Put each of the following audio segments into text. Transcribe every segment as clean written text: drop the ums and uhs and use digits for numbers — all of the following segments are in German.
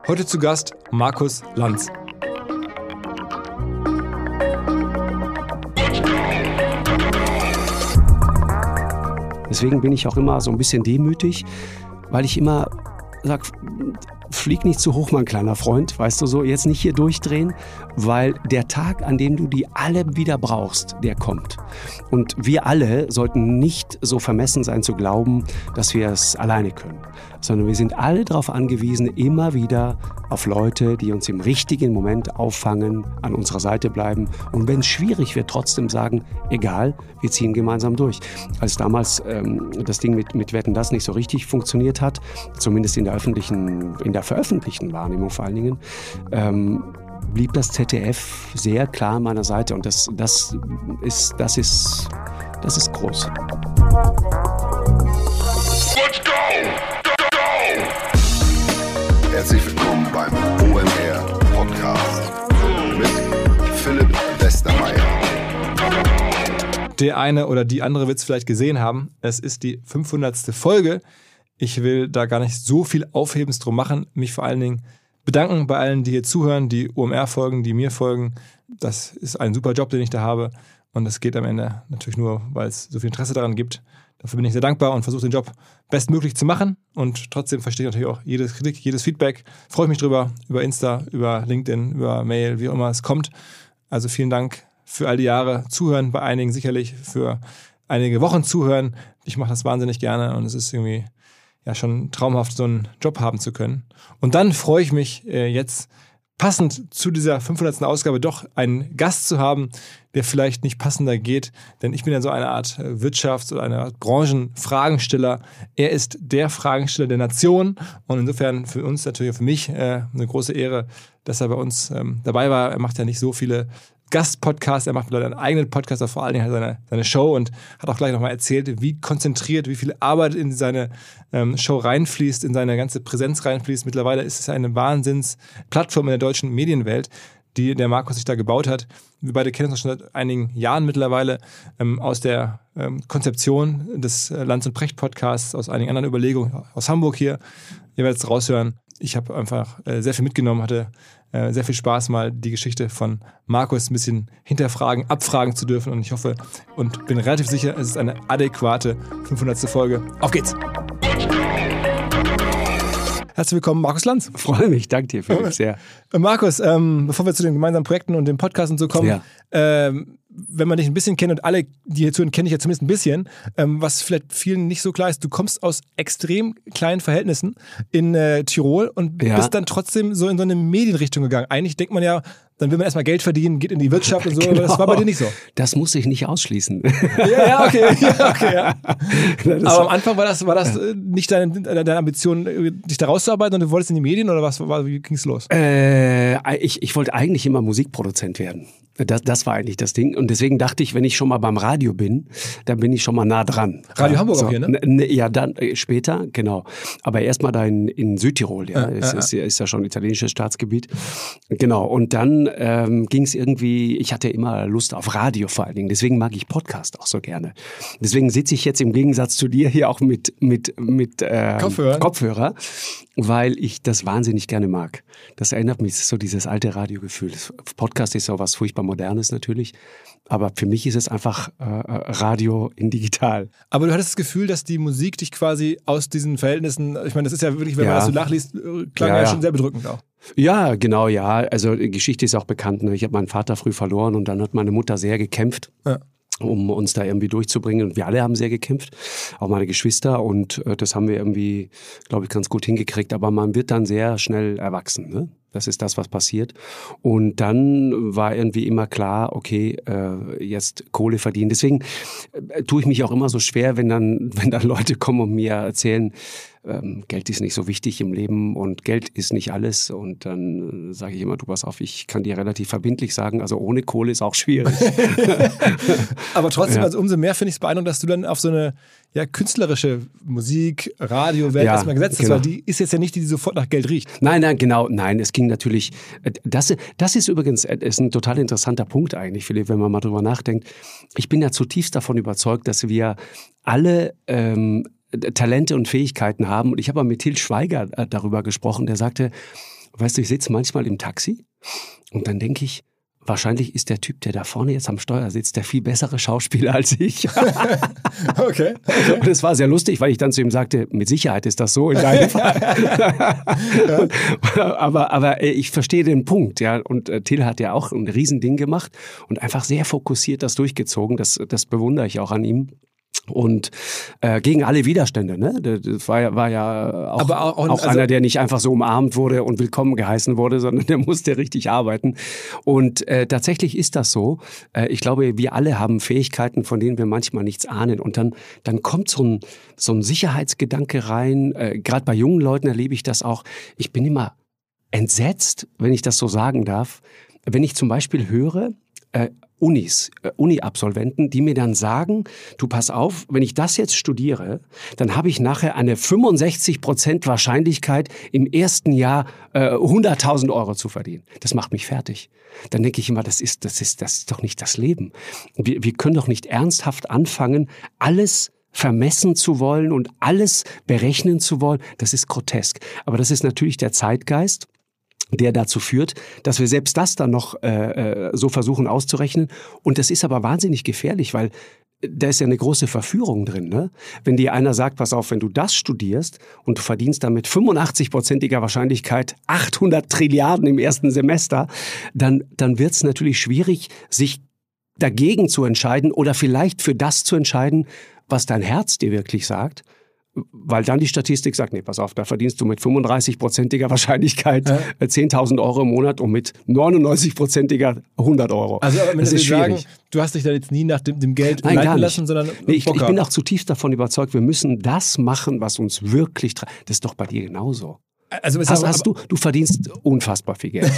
Heute zu Gast Markus Lanz. Deswegen bin ich auch immer so ein bisschen demütig, weil ich immer sage, flieg nicht zu hoch, mein kleiner Freund, weißt du so, jetzt nicht hier durchdrehen, weil der Tag, an dem du die alle wieder brauchst, der kommt. Und wir alle sollten nicht so vermessen sein zu glauben, dass wir es alleine können, sondern wir sind alle darauf angewiesen, immer wieder auf Leute, die uns im richtigen Moment auffangen, an unserer Seite bleiben und wenn es schwierig wird, trotzdem sagen, egal, wir ziehen gemeinsam durch. Als damals das Ding mit Wetten, das nicht so richtig funktioniert hat, zumindest in der veröffentlichten Wahrnehmung vor allen Dingen, blieb das ZDF sehr klar an meiner Seite und das ist groß. Let's go! Herzlich willkommen beim OMR Podcast mit Philipp Westermeier. Der eine oder die andere wird es vielleicht gesehen haben. Es ist die 500. Folge. Ich will da gar nicht so viel Aufhebens drum machen. Mich vor allen Dingen bedanken bei allen, die hier zuhören, die OMR folgen, die mir folgen. Das ist ein super Job, den ich da habe. Und das geht am Ende natürlich nur, weil es so viel Interesse daran gibt. Dafür bin ich sehr dankbar und versuche den Job bestmöglich zu machen. Und trotzdem verstehe ich natürlich auch jede Kritik, jedes Feedback. Freue ich mich drüber, über Insta, über LinkedIn, über Mail, wie auch immer es kommt. Also vielen Dank für all die Jahre Zuhören, bei einigen sicherlich für einige Wochen Zuhören. Ich mache das wahnsinnig gerne und es ist irgendwie ja schon traumhaft, so einen Job haben zu können. Und dann freue ich mich jetzt passend zu dieser 500. Ausgabe doch einen Gast zu haben, der vielleicht nicht passender geht, denn ich bin ja so eine Art Wirtschafts- oder eine Art Branchenfragensteller. Er ist der Fragensteller der Nation und insofern für uns natürlich, für mich eine große Ehre, dass er bei uns dabei war. Er macht ja nicht so viele Gastpodcast, er macht einen eigenen Podcast, aber vor allen Dingen hat seine Show und hat auch gleich nochmal erzählt, wie konzentriert, wie viel Arbeit in seine Show reinfließt, in seine ganze Präsenz reinfließt. Mittlerweile ist es eine Wahnsinnsplattform in der deutschen Medienwelt, die der Markus sich da gebaut hat. Wir beide kennen uns schon seit einigen Jahren mittlerweile aus der Konzeption des Lanz und Precht Podcasts, aus einigen anderen Überlegungen aus Hamburg hier. Ihr werdet es raushören. Ich habe einfach sehr viel mitgenommen, hatte sehr viel Spaß, mal die Geschichte von Markus ein bisschen hinterfragen, abfragen zu dürfen. Und ich hoffe und bin relativ sicher, es ist eine adäquate 500. Folge. Auf geht's! Herzlich willkommen, Markus Lanz. Freue mich, danke dir, Felix, sehr. Markus, bevor wir zu den gemeinsamen Projekten und dem Podcast und so kommen, wenn man dich ein bisschen kennt und alle, die hier zuhören, kenne ich ja zumindest ein bisschen, was vielleicht vielen nicht so klar ist, du kommst aus extrem kleinen Verhältnissen in Tirol und bist dann trotzdem so in so eine Medienrichtung gegangen. Eigentlich denkt man ja, dann will man erstmal Geld verdienen, geht in die Wirtschaft und so, genau. Aber das war bei dir nicht so. Das muss ich nicht ausschließen. Okay. Aber am Anfang war das nicht deine Ambition, dich da rauszuarbeiten und du wolltest in die Medien oder wie ging es los? Ich wollte eigentlich immer Musikproduzent werden. Das war eigentlich das Ding. Und deswegen dachte ich, wenn ich schon mal beim Radio bin, dann bin ich schon mal nah dran. Radio Hamburg auch hier, ne? Ja, dann später, genau. Aber erstmal da in Südtirol, ist ja schon italienisches Staatsgebiet. Genau. Und dann ging es irgendwie, ich hatte immer Lust auf Radio vor allen Dingen. Deswegen mag ich Podcast auch so gerne. Deswegen sitze ich jetzt im Gegensatz zu dir hier auch mit Kopfhörer, weil ich das wahnsinnig gerne mag. Das erinnert mich so dieses alte Radiogefühl. Podcast ist so was furchtbar Modernes natürlich, aber für mich ist es einfach Radio in digital. Aber du hattest das Gefühl, dass die Musik dich quasi aus diesen Verhältnissen, ich meine, das ist ja wirklich, wenn man das so nachliest, klang ja schon sehr bedrückend auch. Ja, genau, ja. Also die Geschichte ist auch bekannt. Ne? Ich habe meinen Vater früh verloren und dann hat meine Mutter sehr gekämpft. Ja. Um uns da irgendwie durchzubringen. Und wir alle haben sehr gekämpft, auch meine Geschwister. Und das haben wir irgendwie, glaube ich, ganz gut hingekriegt. Aber man wird dann sehr schnell erwachsen, ne? Das ist das, was passiert. Und dann war irgendwie immer klar, okay, jetzt Kohle verdienen. Deswegen tue ich mich auch immer so schwer, wenn dann Leute kommen und mir erzählen, Geld ist nicht so wichtig im Leben und Geld ist nicht alles. Und dann sage ich immer, du pass auf, ich kann dir relativ verbindlich sagen, also ohne Kohle ist auch schwierig. Aber trotzdem, also umso mehr finde ich es beeindruckend, dass du dann auf so eine künstlerische Musik, Radio-Welt erstmal gesetzt hast, weil die ist jetzt ja nicht die sofort nach Geld riecht. Nein, es ging natürlich, das ist übrigens ist ein total interessanter Punkt eigentlich, Philipp, wenn man mal drüber nachdenkt. Ich bin ja zutiefst davon überzeugt, dass wir alle Talente und Fähigkeiten haben. Und ich habe mal mit Til Schweiger darüber gesprochen, der sagte, weißt du, ich sitze manchmal im Taxi und dann denke ich, wahrscheinlich ist der Typ, der da vorne jetzt am Steuer sitzt, der viel bessere Schauspieler als ich. Okay. Und es war sehr lustig, weil ich dann zu ihm sagte, mit Sicherheit ist das so in deinem Fall. aber ich verstehe den Punkt, ja. Und Till hat ja auch ein Riesending gemacht und einfach sehr fokussiert das durchgezogen. Das bewundere ich auch an ihm. Und gegen alle Widerstände, ne? Das war ja auch einer, der nicht einfach so umarmt wurde und willkommen geheißen wurde, sondern der musste richtig arbeiten. Und tatsächlich ist das so. Ich glaube, wir alle haben Fähigkeiten, von denen wir manchmal nichts ahnen. Und dann kommt so ein Sicherheitsgedanke rein. Gerade bei jungen Leuten erlebe ich das auch. Ich bin immer entsetzt, wenn ich das so sagen darf, wenn ich zum Beispiel höre, Uni-Absolventen, die mir dann sagen, du pass auf, wenn ich das jetzt studiere, dann habe ich nachher eine 65% Wahrscheinlichkeit, im ersten Jahr 100.000 Euro zu verdienen. Das macht mich fertig. Dann denke ich immer, das ist doch nicht das Leben. Wir können doch nicht ernsthaft anfangen, alles vermessen zu wollen und alles berechnen zu wollen. Das ist grotesk. Aber das ist natürlich der Zeitgeist, der dazu führt, dass wir selbst das dann noch so versuchen auszurechnen. Und das ist aber wahnsinnig gefährlich, weil da ist ja eine große Verführung drin. Ne? Wenn dir einer sagt, pass auf, wenn du das studierst und du verdienst damit 85%iger Wahrscheinlichkeit 800 Trilliarden im ersten Semester, dann wird es natürlich schwierig, sich dagegen zu entscheiden oder vielleicht für das zu entscheiden, was dein Herz dir wirklich sagt. Weil dann die Statistik sagt, nee, pass auf, da verdienst du mit 35%iger Wahrscheinlichkeit 10.000 Euro im Monat und mit 99%iger 100 Euro. Also aber das ist schwierig. Sagen, du hast dich da jetzt nie nach dem Geld Nein, leiten lassen, sondern ich bin auch zutiefst davon überzeugt, wir müssen das machen, was uns wirklich treibt. Das ist doch bei dir genauso. Also du verdienst unfassbar viel Geld.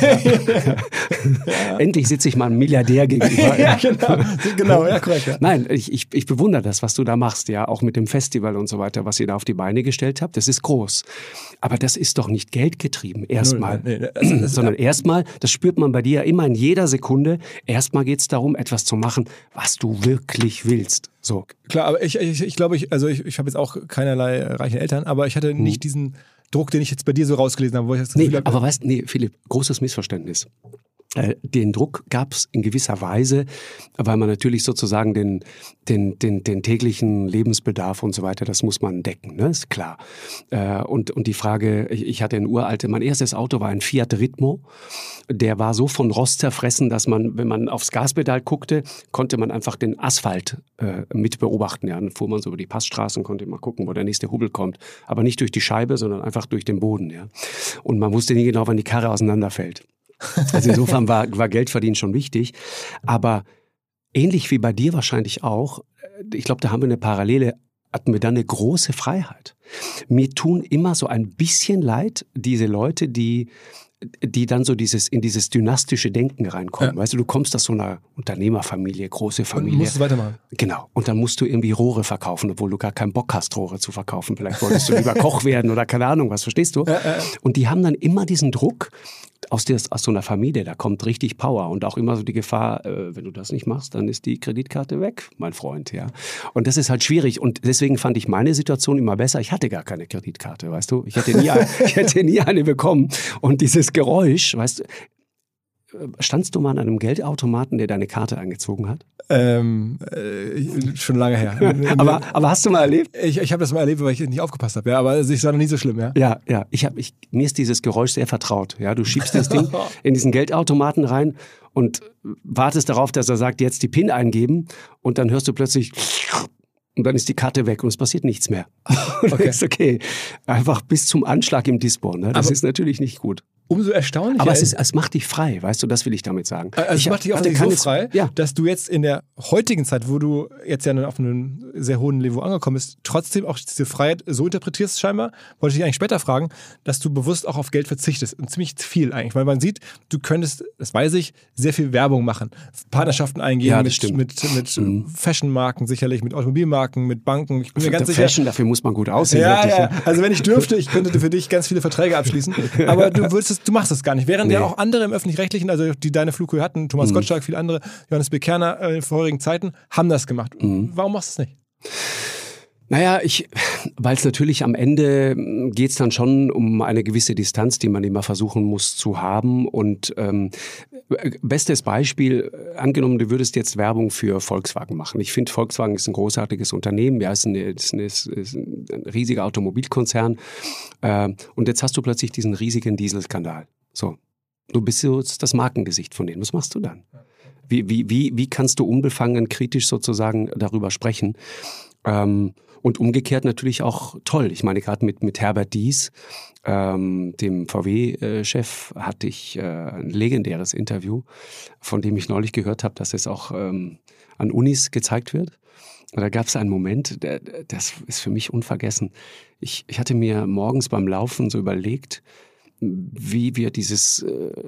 Ja. Endlich sitze ich mal einem Milliardär gegenüber. Ja, genau, ja, korrekt. Ja. Nein, ich bewundere das, was du da machst, ja, auch mit dem Festival und so weiter, was ihr da auf die Beine gestellt habt. Das ist groß. Aber das ist doch nicht geldgetrieben, erstmal. Sondern erstmal, das spürt man bei dir ja immer in jeder Sekunde, erstmal geht es darum, etwas zu machen, was du wirklich willst. So. Klar, aber ich glaube, ich habe jetzt auch keinerlei reiche Eltern, aber ich hatte nicht diesen Druck, den ich jetzt bei dir so rausgelesen habe, wo ich das Gefühl habe. Aber weißt du, Philipp, großes Missverständnis. Den Druck gab es in gewisser Weise, weil man natürlich sozusagen den täglichen Lebensbedarf und so weiter, das muss man decken, ne? Ist klar. Und die Frage, ich hatte mein erstes Auto war ein Fiat Ritmo, der war so von Rost zerfressen, dass man, wenn man aufs Gaspedal guckte, konnte man einfach den Asphalt mit beobachten. Ja? Dann fuhr man so über die Passstraßen, konnte mal gucken, wo der nächste Hubbel kommt. Aber nicht durch die Scheibe, sondern einfach durch den Boden. Ja? Und man wusste nie genau, wann die Karre auseinanderfällt. Also insofern war Geldverdienen schon wichtig. Aber ähnlich wie bei dir wahrscheinlich auch, ich glaube, da haben wir eine Parallele, hatten wir dann eine große Freiheit. Mir tun immer so ein bisschen leid, diese Leute, die dann so in dieses dynastische Denken reinkommen. Ja. Weißt du, du kommst aus so einer Unternehmerfamilie, große Familie. Und musst es weitermachen. Genau. Und dann musst du irgendwie Rohre verkaufen, obwohl du gar keinen Bock hast, Rohre zu verkaufen. Vielleicht wolltest du lieber Koch werden oder keine Ahnung was, verstehst du? Und die haben dann immer diesen Druck, aus so einer Familie, da kommt richtig Power und auch immer so die Gefahr, wenn du das nicht machst, dann ist die Kreditkarte weg, mein Freund, ja. Und das ist halt schwierig und deswegen fand ich meine Situation immer besser. Ich hatte gar keine Kreditkarte, weißt du. Ich hätte nie eine bekommen und dieses Geräusch, weißt du, standst du mal an einem Geldautomaten, der deine Karte eingezogen hat? Schon lange her. aber hast du mal erlebt? Ich habe das mal erlebt, weil ich nicht aufgepasst habe. Ja, aber es war noch nie so schlimm. Ja. Ja. Mir ist dieses Geräusch sehr vertraut. Ja, du schiebst das Ding in diesen Geldautomaten rein und wartest darauf, dass er sagt, jetzt die PIN eingeben und dann hörst du plötzlich und dann ist die Karte weg und es passiert nichts mehr. Okay. Einfach bis zum Anschlag im Dispo. Ne? Das ist natürlich nicht gut. Umso erstaunlicher. Aber es macht dich frei, weißt du, das will ich damit sagen. Also es macht dich auch so frei, dass du jetzt in der heutigen Zeit, wo du jetzt ja auf einem sehr hohen Niveau angekommen bist, trotzdem auch diese Freiheit so interpretierst scheinbar, wollte ich dich eigentlich später fragen, dass du bewusst auch auf Geld verzichtest. Und ziemlich viel eigentlich, weil man sieht, du könntest, das weiß ich, sehr viel Werbung machen. Partnerschaften eingehen mit Fashion-Marken sicherlich, mit Automobilmarken, mit Banken. Ich bin mir ganz sicher. Fashion, dafür muss man gut aussehen. Ja. Also wenn ich dürfte, ich könnte für dich ganz viele Verträge abschließen. Aber du machst das gar nicht. Während ja auch andere im Öffentlich-Rechtlichen, also die deine Flughöhe hatten, Thomas Gottschalk, viele andere, Johannes B. Kerner in vorherigen Zeiten, haben das gemacht. Warum machst du es nicht? Naja, weil es natürlich am Ende geht es dann schon um eine gewisse Distanz, die man immer versuchen muss zu haben. Und bestes Beispiel, angenommen, du würdest jetzt Werbung für Volkswagen machen. Ich finde, Volkswagen ist ein großartiges Unternehmen, ja, ist ein riesiger Automobilkonzern. Und jetzt hast du plötzlich diesen riesigen Dieselskandal. So, du bist jetzt das Markengesicht von denen. Was machst du dann? Wie kannst du unbefangen kritisch sozusagen darüber sprechen? Und umgekehrt natürlich auch toll. Ich meine, gerade mit Herbert Diess, dem VW-Chef, hatte ich ein legendäres Interview, von dem ich neulich gehört habe, dass es auch an Unis gezeigt wird. Und da gab es einen Moment, das ist für mich unvergessen. Ich hatte mir morgens beim Laufen so überlegt, wie wir dieses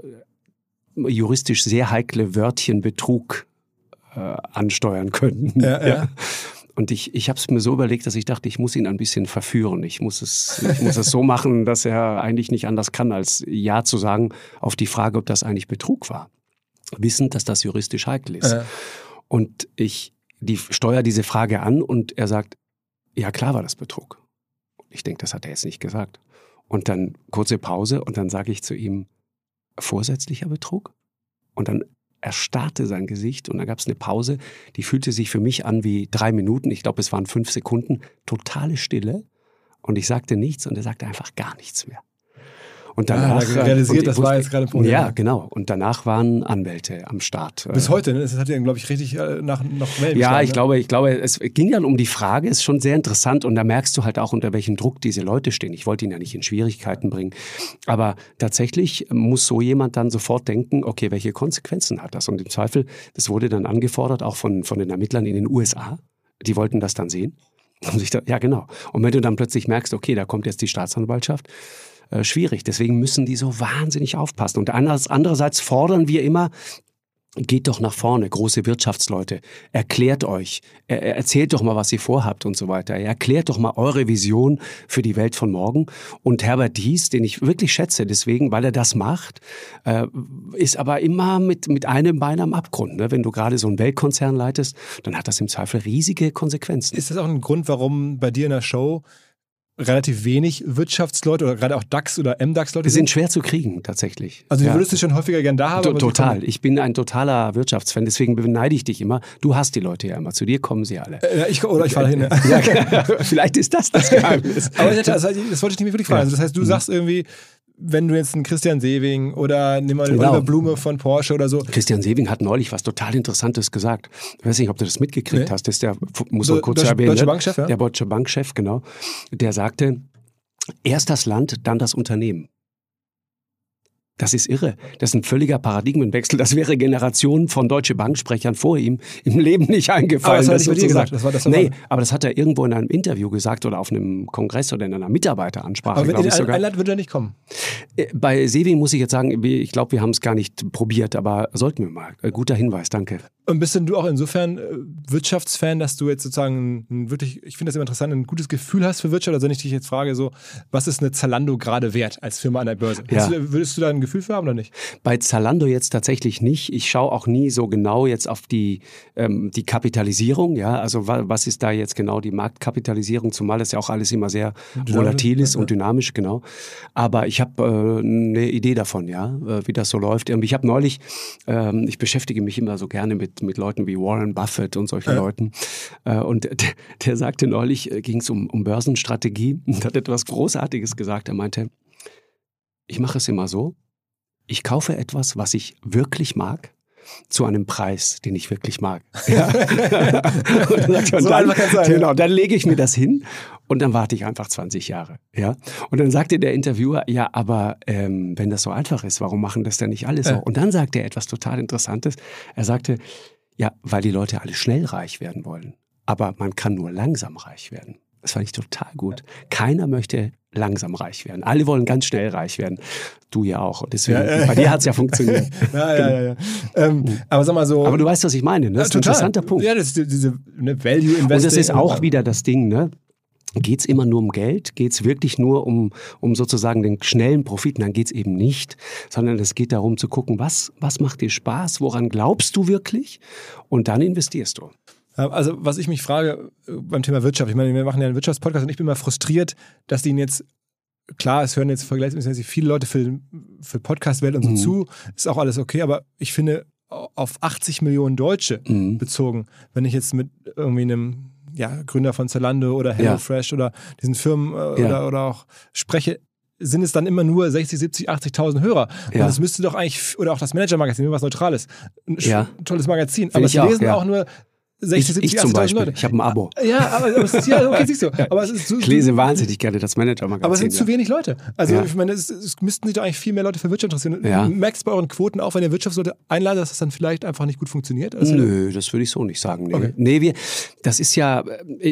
juristisch sehr heikle Wörtchen Betrug ansteuern könnten. Ja. Und ich habe es mir so überlegt, dass ich dachte, ich muss ihn ein bisschen verführen. Ich muss es so machen, dass er eigentlich nicht anders kann, als Ja zu sagen auf die Frage, ob das eigentlich Betrug war. Wissend, dass das juristisch heikel ist. Und ich steuere diese Frage an und er sagt, ja klar war das Betrug. Ich denke, das hat er jetzt nicht gesagt. Und dann kurze Pause und dann sage ich zu ihm, vorsätzlicher Betrug? Und dann erstarrte sein Gesicht und dann gab es eine Pause, die fühlte sich für mich an wie 3 Minuten, ich glaube es waren 5 Sekunden, totale Stille und ich sagte nichts und er sagte einfach gar nichts mehr. Und danach realisiert, das war jetzt gerade ein Problem. Ja, genau. Und danach waren Anwälte am Start. Bis heute, ne? Das hat ja, glaube ich, richtig nach Wellen Ja, ich glaube, es ging dann um die Frage, ist schon sehr interessant und da merkst du halt auch, unter welchem Druck diese Leute stehen. Ich wollte ihn ja nicht in Schwierigkeiten bringen. Aber tatsächlich muss so jemand dann sofort denken, okay, welche Konsequenzen hat das? Und im Zweifel, das wurde dann angefordert, auch von den Ermittlern in den USA. Die wollten das dann sehen. Ja, genau. Und wenn du dann plötzlich merkst, okay, da kommt jetzt die Staatsanwaltschaft, schwierig. Deswegen müssen die so wahnsinnig aufpassen. Und andererseits fordern wir immer, geht doch nach vorne, große Wirtschaftsleute, erklärt euch, erzählt doch mal, was ihr vorhabt und so weiter. Erklärt doch mal eure Vision für die Welt von morgen. Und Herbert Diess, den ich wirklich schätze, deswegen, weil er das macht, ist aber immer mit einem Bein am Abgrund. Ne? Wenn du gerade so einen Weltkonzern leitest, dann hat das im Zweifel riesige Konsequenzen. Ist das auch ein Grund, warum bei dir in der Show relativ wenig Wirtschaftsleute oder gerade auch DAX oder MDAX-Leute sind schwer zu kriegen, tatsächlich. Also du würdest dich schon häufiger gern da haben? Total. Ich bin ein totaler Wirtschaftsfan, deswegen beneide ich dich immer. Du hast die Leute ja immer, zu dir kommen sie alle. Ich fahre hin. Ja, vielleicht ist das Geheimnis. Aber das wollte ich nicht mehr wirklich fragen. Also das heißt, du sagst irgendwie, wenn du jetzt einen Christian Sewing oder nimm mal Oliver Blume von Porsche oder so. Christian Sewing hat neulich was total Interessantes gesagt. Ich weiß nicht, ob du das mitgekriegt hast. Das ist der, muss man kurz erwähnen. Deutsche Bankchef, ja? Der Deutsche Bankchef, genau. Der sagte, erst das Land, dann das Unternehmen. Das ist irre. Das ist ein völliger Paradigmenwechsel. Das wäre Generationen von Deutsche Bank-Sprechern vor ihm im Leben nicht eingefallen. Aber das hat er nicht gesagt. Aber das hat er irgendwo in einem Interview gesagt oder auf einem Kongress oder in einer Mitarbeiteransprache. Aber in ein Land würde er nicht kommen. Bei Sewing muss ich jetzt sagen, ich glaube, wir haben es gar nicht probiert, aber sollten wir mal. Guter Hinweis, danke. Und bist denn du auch insofern Wirtschaftsfan, dass du jetzt sozusagen wirklich, ich finde das immer interessant, ein gutes Gefühl hast für Wirtschaft? Also wenn ich dich jetzt frage, so, was ist eine Zalando gerade wert als Firma an der Börse? Ja. Würdest du da ein Gefühl für haben oder nicht? Bei Zalando jetzt tatsächlich nicht. Ich schaue auch nie so genau jetzt auf die Kapitalisierung. Ja, also was ist da jetzt genau die Marktkapitalisierung? Zumal das ja auch alles immer sehr volatil ist und dynamisch, genau. Aber ich habe eine Idee davon, ja, wie das so läuft. Ich habe neulich, ich beschäftige mich immer so gerne mit Leuten wie Warren Buffett und solche Leuten. Und der sagte neulich, ging es um Börsenstrategie und hat etwas Großartiges gesagt. Er meinte, ich mache es immer so, ich kaufe etwas, was ich wirklich mag, zu einem Preis, den ich wirklich mag. Ja. Dann lege ich mir das hin und dann warte ich einfach 20 Jahre. Ja? Und dann sagte der Interviewer, ja, aber wenn das so einfach ist, warum machen das denn nicht alle so? Und dann sagte er etwas total Interessantes. Er sagte, ja, weil die Leute alle schnell reich werden wollen. Aber man kann nur langsam reich werden. Das fand ich total gut. Keiner möchte langsam reich werden. Alle wollen ganz schnell reich werden. Du ja auch. Und deswegen, bei dir hat es ja funktioniert. Ja. Aber sag mal so. Aber du weißt, was ich meine. Ne? Das ist ein interessanter Punkt. Ja, das ist diese Value Investing. Und das ist auch wieder das Ding, ne? Geht's immer nur um Geld? Geht's wirklich nur um sozusagen den schnellen Profit? Nein, geht's eben nicht, sondern es geht darum zu gucken, was macht dir Spaß? Woran glaubst du wirklich? Und dann investierst du. Also was ich mich frage beim Thema Wirtschaft, ich meine, wir machen ja einen Wirtschaftspodcast und ich bin mal frustriert, dass die jetzt, klar, es hören jetzt vergleichsweise viele Leute für Podcast-Welt und so zu, ist auch alles okay, aber ich finde, auf 80 Millionen Deutsche bezogen, wenn ich jetzt mit irgendwie einem Gründer von Zalando oder HelloFresh oder diesen Firmen oder auch spreche, sind es dann immer nur 60, 70, 80.000 Hörer. Und das müsste doch eigentlich, oder auch das Manager-Magazin, was Neutrales, ein tolles Magazin, aber es lesen auch nur 60, 70, 80.000 Leute. Ich habe ein Abo. Ja, aber es ist, okay, siehst du. Aber es ist ich lese wahnsinnig gerne das Manager-Magazin. Aber es sind zu wenig Leute. Also ich meine, es müssten sich doch eigentlich viel mehr Leute für Wirtschaft interessieren. Du merkst bei euren Quoten auch, wenn ihr Wirtschaftsleute einladet, dass das dann vielleicht einfach nicht gut funktioniert? Also Nö, das würde ich so nicht sagen. Nee, okay. Das ist ja,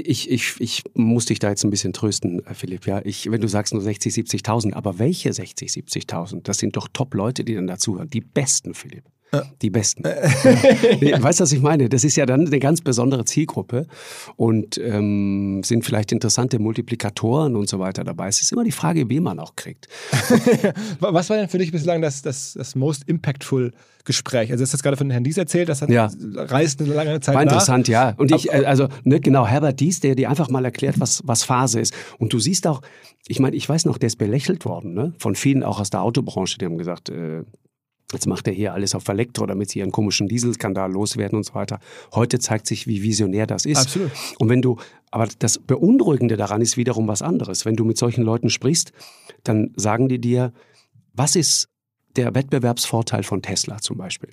ich muss dich da jetzt ein bisschen trösten, Philipp. Ja, wenn du sagst nur 60, 70.000, aber welche 60, 70.000? Das sind doch Top-Leute, die dann dazuhören. Die besten, Philipp. Die Besten. Weißt du, was ich meine? Das ist ja dann eine ganz besondere Zielgruppe und sind vielleicht interessante Multiplikatoren und so weiter dabei. Es ist immer die Frage, wen man auch kriegt. Was war denn für dich bislang das most impactful Gespräch? Also du hast jetzt gerade von Herrn Dies erzählt, das reist eine lange Zeit war interessant, nach. Und genau, Herbert Dies, der dir einfach mal erklärt, was Phase ist. Und du siehst auch, ich meine, ich weiß noch, der ist belächelt worden, ne? Von vielen auch aus der Autobranche, die haben gesagt, jetzt macht er hier alles auf Elektro, damit sie ihren komischen Dieselskandal loswerden und so weiter. Heute zeigt sich, wie visionär das ist. Absolut. Und aber das Beunruhigende daran ist wiederum was anderes. Wenn du mit solchen Leuten sprichst, dann sagen die dir, was ist der Wettbewerbsvorteil von Tesla zum Beispiel?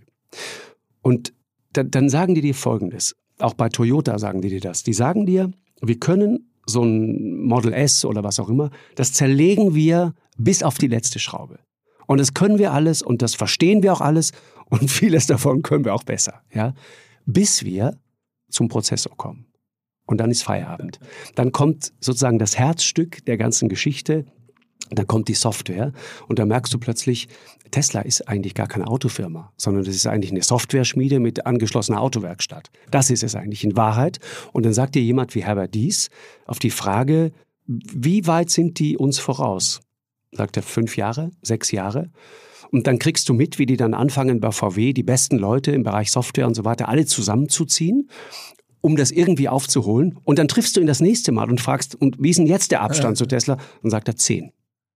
Und dann sagen die dir Folgendes. Auch bei Toyota sagen die dir das. Die sagen dir, wir können so ein Model S oder was auch immer, das zerlegen wir bis auf die letzte Schraube. Und das können wir alles und das verstehen wir auch alles und vieles davon können wir auch besser, ja, bis wir zum Prozessor kommen. Und dann ist Feierabend. Dann kommt sozusagen das Herzstück der ganzen Geschichte, dann kommt die Software und dann merkst du plötzlich, Tesla ist eigentlich gar keine Autofirma, sondern das ist eigentlich eine Software-Schmiede mit angeschlossener Autowerkstatt. Das ist es eigentlich in Wahrheit. Und dann sagt dir jemand wie Herbert Dies auf die Frage, wie weit sind die uns voraus? Sagt er 5 Jahre, 6 Jahre. Und dann kriegst du mit, wie die dann anfangen bei VW, die besten Leute im Bereich Software und so weiter, alle zusammenzuziehen, um das irgendwie aufzuholen. Und dann triffst du ihn das nächste Mal und fragst, und wie ist denn jetzt der Abstand zu Tesla? Und sagt er 10.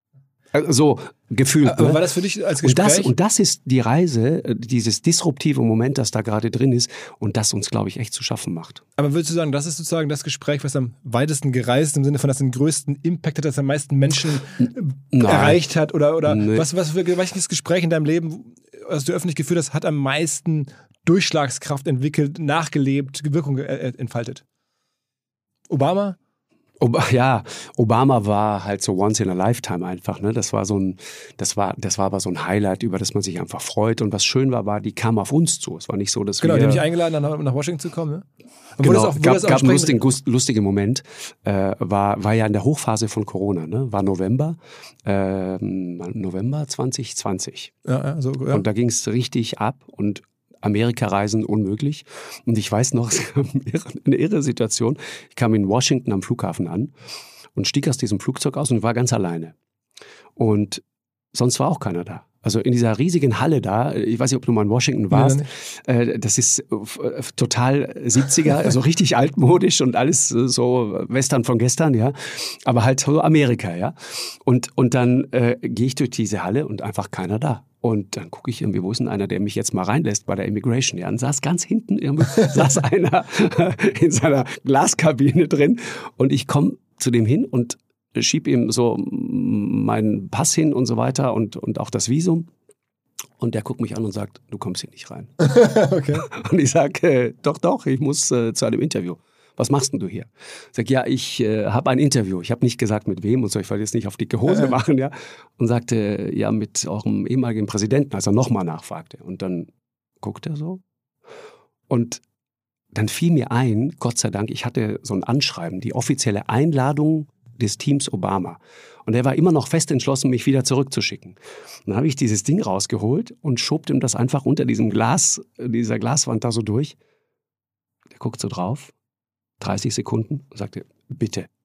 So gefühlt. Aber war das für dich als Gespräch? Und das ist die Reise, dieses disruptive Moment, das da gerade drin ist und das uns, glaube ich, echt zu schaffen macht. Aber würdest du sagen, das ist sozusagen das Gespräch, was am weitesten gereist im Sinne von, das den größten Impact hat, das am meisten Menschen erreicht hat? Oder welches Gespräch in deinem Leben, was du öffentlich geführt hast, hat am meisten Durchschlagskraft entwickelt, nachgelebt, Wirkung entfaltet? Obama? Obama war halt so once in a lifetime einfach, ne? Das war aber so ein Highlight, über das man sich einfach freut. Und was schön war, die kam auf uns zu. Es war nicht so, dass die haben mich eingeladen, nach Washington zu kommen, ne? Genau, gab einen lustigen Moment, war ja in der Hochphase von Corona, ne? War November 2020. Ja. Und da ging es richtig ab und Amerika-Reisen unmöglich. Und ich weiß noch, es gab eine irre Situation. Ich kam in Washington am Flughafen an und stieg aus diesem Flugzeug aus und war ganz alleine. Und sonst war auch keiner da. Also in dieser riesigen Halle da, ich weiß nicht, ob du mal in Washington warst, das ist total 70er, also richtig altmodisch und alles so Western von gestern, ja, aber halt so Amerika, ja. Und dann gehe ich durch diese Halle und einfach keiner da. Und dann gucke ich irgendwie, wo ist denn einer, der mich jetzt mal reinlässt bei der Immigration, ja, und saß ganz hinten, saß einer in seiner Glaskabine drin und ich komme zu dem hin und schieb ihm so meinen Pass hin und so weiter und auch das Visum. Und der guckt mich an und sagt, du kommst hier nicht rein. Okay. Und ich sage, doch, ich muss zu einem Interview. Was machst denn du hier? Ich sage, ja, ich habe ein Interview. Ich habe nicht gesagt, mit wem und so, ich wollte jetzt nicht auf dicke Hose machen, ja. Und sagte, ja, mit eurem ehemaligen Präsidenten, als er nochmal nachfragte. Und dann guckt er so. Und dann fiel mir ein, Gott sei Dank, ich hatte so ein Anschreiben, die offizielle Einladung des Teams Obama. Und er war immer noch fest entschlossen, mich wieder zurückzuschicken. Dann habe ich dieses Ding rausgeholt und schob ihm das einfach unter diesem dieser Glaswand da so durch. Der guckt so drauf, 30 Sekunden und sagte, bitte.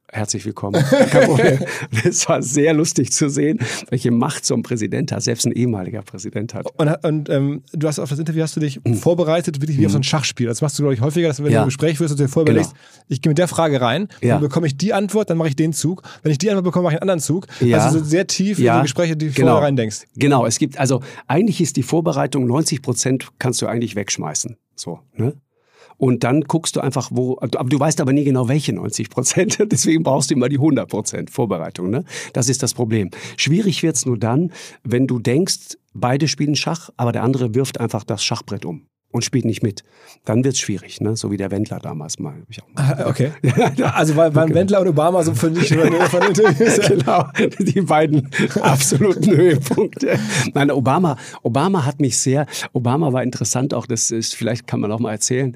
Herzlich willkommen. Kein Problem. Es war sehr lustig zu sehen, welche Macht so ein Präsident hat, selbst ein ehemaliger Präsident hat. Und du hast auf das Interview hast du dich vorbereitet, wirklich wie auf so ein Schachspiel. Das machst du, glaube ich, häufiger, dass wenn du ein Gespräch führst und dir vorbelegst, ich gehe mit der Frage rein, dann bekomme ich die Antwort, dann mache ich den Zug. Wenn ich die Antwort bekomme, mache ich einen anderen Zug. Also so sehr tief in die Gespräche, die du vorher rein denkst. Genau, es gibt, also eigentlich ist die Vorbereitung 90% kannst du eigentlich wegschmeißen. So, ne? Und dann guckst du einfach, aber du weißt aber nie genau, welche 90%. Deswegen brauchst du immer die 100% Vorbereitung. Ne? Das ist das Problem. Schwierig wird's nur dann, wenn du denkst, beide spielen Schach, aber der andere wirft einfach das Schachbrett um und spielt nicht mit. Dann wird's schwierig, ne? So wie der Wendler damals mal. Okay. Also waren Wendler und Obama so für dich von Interviews? Genau, die beiden absoluten Höhepunkte. Nein, Obama hat mich Obama war interessant auch, das ist, vielleicht kann man auch mal erzählen,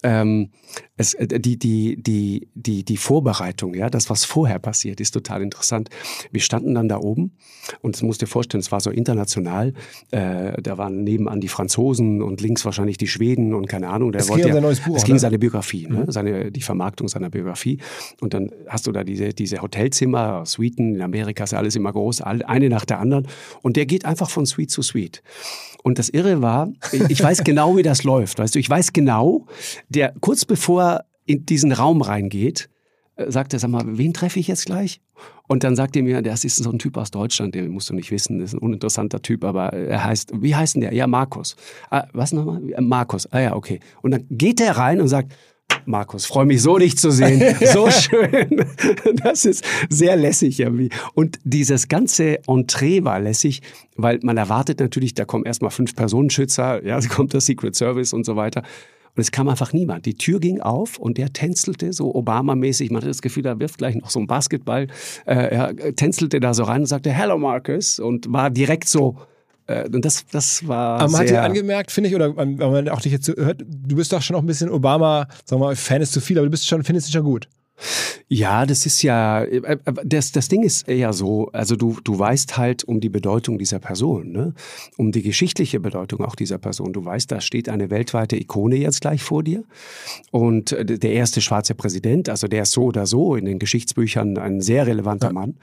die Vorbereitung, ja, das, was vorher passiert, ist total interessant. Wir standen dann da oben und das musst du dir vorstellen, es war so international, da waren nebenan die Franzosen und links wahrscheinlich die Schweden und keine Ahnung. Es ging um sein neues Buch, es ging seine Biografie, ne? Die Vermarktung seiner Biografie. Und dann hast du da diese Hotelzimmer, Suiten, in Amerika ist ja alles immer groß, eine nach der anderen. Und der geht einfach von Suite zu Suite. Und das Irre war, ich weiß genau, wie das läuft, weißt du, ich weiß genau, der kurz bevor er in diesen Raum reingeht, sagt er, sag mal, wen treffe ich jetzt gleich? Und dann sagt er mir, das ist so ein Typ aus Deutschland, den musst du nicht wissen, das ist ein uninteressanter Typ, aber wie heißt denn der? Ja, Markus. Was nochmal? Markus. Ja, okay. Und dann geht er rein und sagt, Markus, freue mich so, dich zu sehen. So schön. Das ist sehr lässig irgendwie. Und dieses ganze Entree war lässig, weil man erwartet natürlich, da kommen erstmal 5 Personenschützer, ja, es kommt der Secret Service und so weiter. Und es kam einfach niemand. Die Tür ging auf und der tänzelte so Obama-mäßig. Man hatte das Gefühl, da wirft gleich noch so ein Basketball. Er tänzelte da so rein und sagte, hello Marcus, und war direkt so. Und das war aber man sehr... hat dir angemerkt, finde ich, oder wenn man auch dich jetzt so hört, du bist doch schon auch ein bisschen Obama, sagen wir mal, Fan ist zu viel, aber du findest ihn schon gut. Ja, das ist ja, das Ding ist ja so, also du weißt halt um die Bedeutung dieser Person, ne? Um die geschichtliche Bedeutung auch dieser Person. Du weißt, da steht eine weltweite Ikone jetzt gleich vor dir und der erste schwarze Präsident, also der ist so oder so in den Geschichtsbüchern ein sehr relevanter Mann.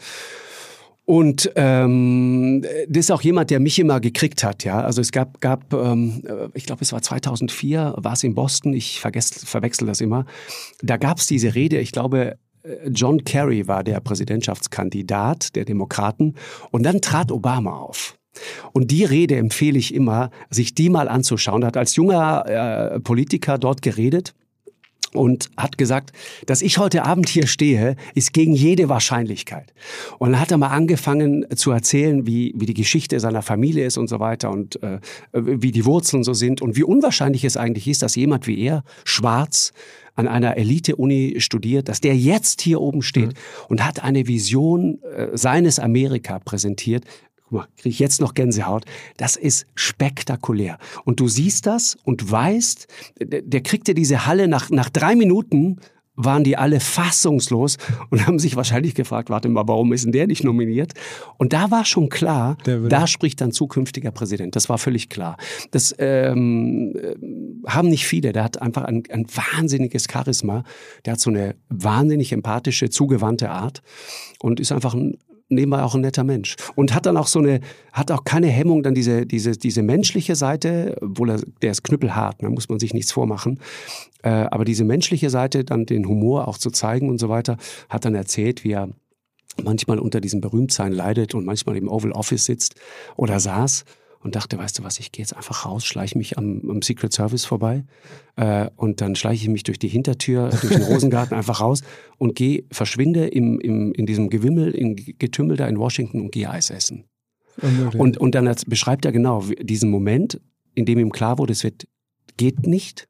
Und das ist auch jemand, der mich immer gekriegt hat, ja. Also es gab ich glaube, es war 2004, war es in Boston, ich verwechsel das immer. Da gab es diese Rede, ich glaube, John Kerry war der Präsidentschaftskandidat der Demokraten und dann trat Obama auf. Und die Rede empfehle ich immer, sich die mal anzuschauen. Er hat als junger Politiker dort geredet. Und hat gesagt, dass ich heute Abend hier stehe, ist gegen jede Wahrscheinlichkeit. Und dann hat er mal angefangen zu erzählen, wie die Geschichte seiner Familie ist und so weiter und wie die Wurzeln so sind und wie unwahrscheinlich es eigentlich ist, dass jemand wie er, schwarz, an einer Elite-Uni studiert, dass der jetzt hier oben steht und hat eine Vision seines Amerika präsentiert. Guck mal, kriege ich jetzt noch Gänsehaut. Das ist spektakulär. Und du siehst das und weißt, der kriegte diese Halle nach 3 Minuten, waren die alle fassungslos und haben sich wahrscheinlich gefragt, warte mal, warum ist denn der nicht nominiert? Und da war schon klar, da spricht dann zukünftiger Präsident. Das war völlig klar. Das haben nicht viele. Der hat einfach ein wahnsinniges Charisma. Der hat so eine wahnsinnig empathische, zugewandte Art und ist einfach nebenbei auch ein netter Mensch. Und hat dann auch hat auch keine Hemmung, dann diese menschliche Seite, obwohl der ist knüppelhart, da muss man sich nichts vormachen. Aber diese menschliche Seite, dann den Humor auch zu zeigen und so weiter, hat dann erzählt, wie er manchmal unter diesem Berühmtsein leidet und manchmal im Oval Office sitzt oder saß und dachte, weißt du was, ich gehe jetzt einfach raus, schleiche mich am Secret Service vorbei und dann schleiche ich mich durch die Hintertür, durch den Rosengarten einfach raus und verschwinde in diesem Getümmel da in Washington und gehe Eis essen. Und dann beschreibt er genau diesen Moment, in dem ihm klar wurde, geht nicht.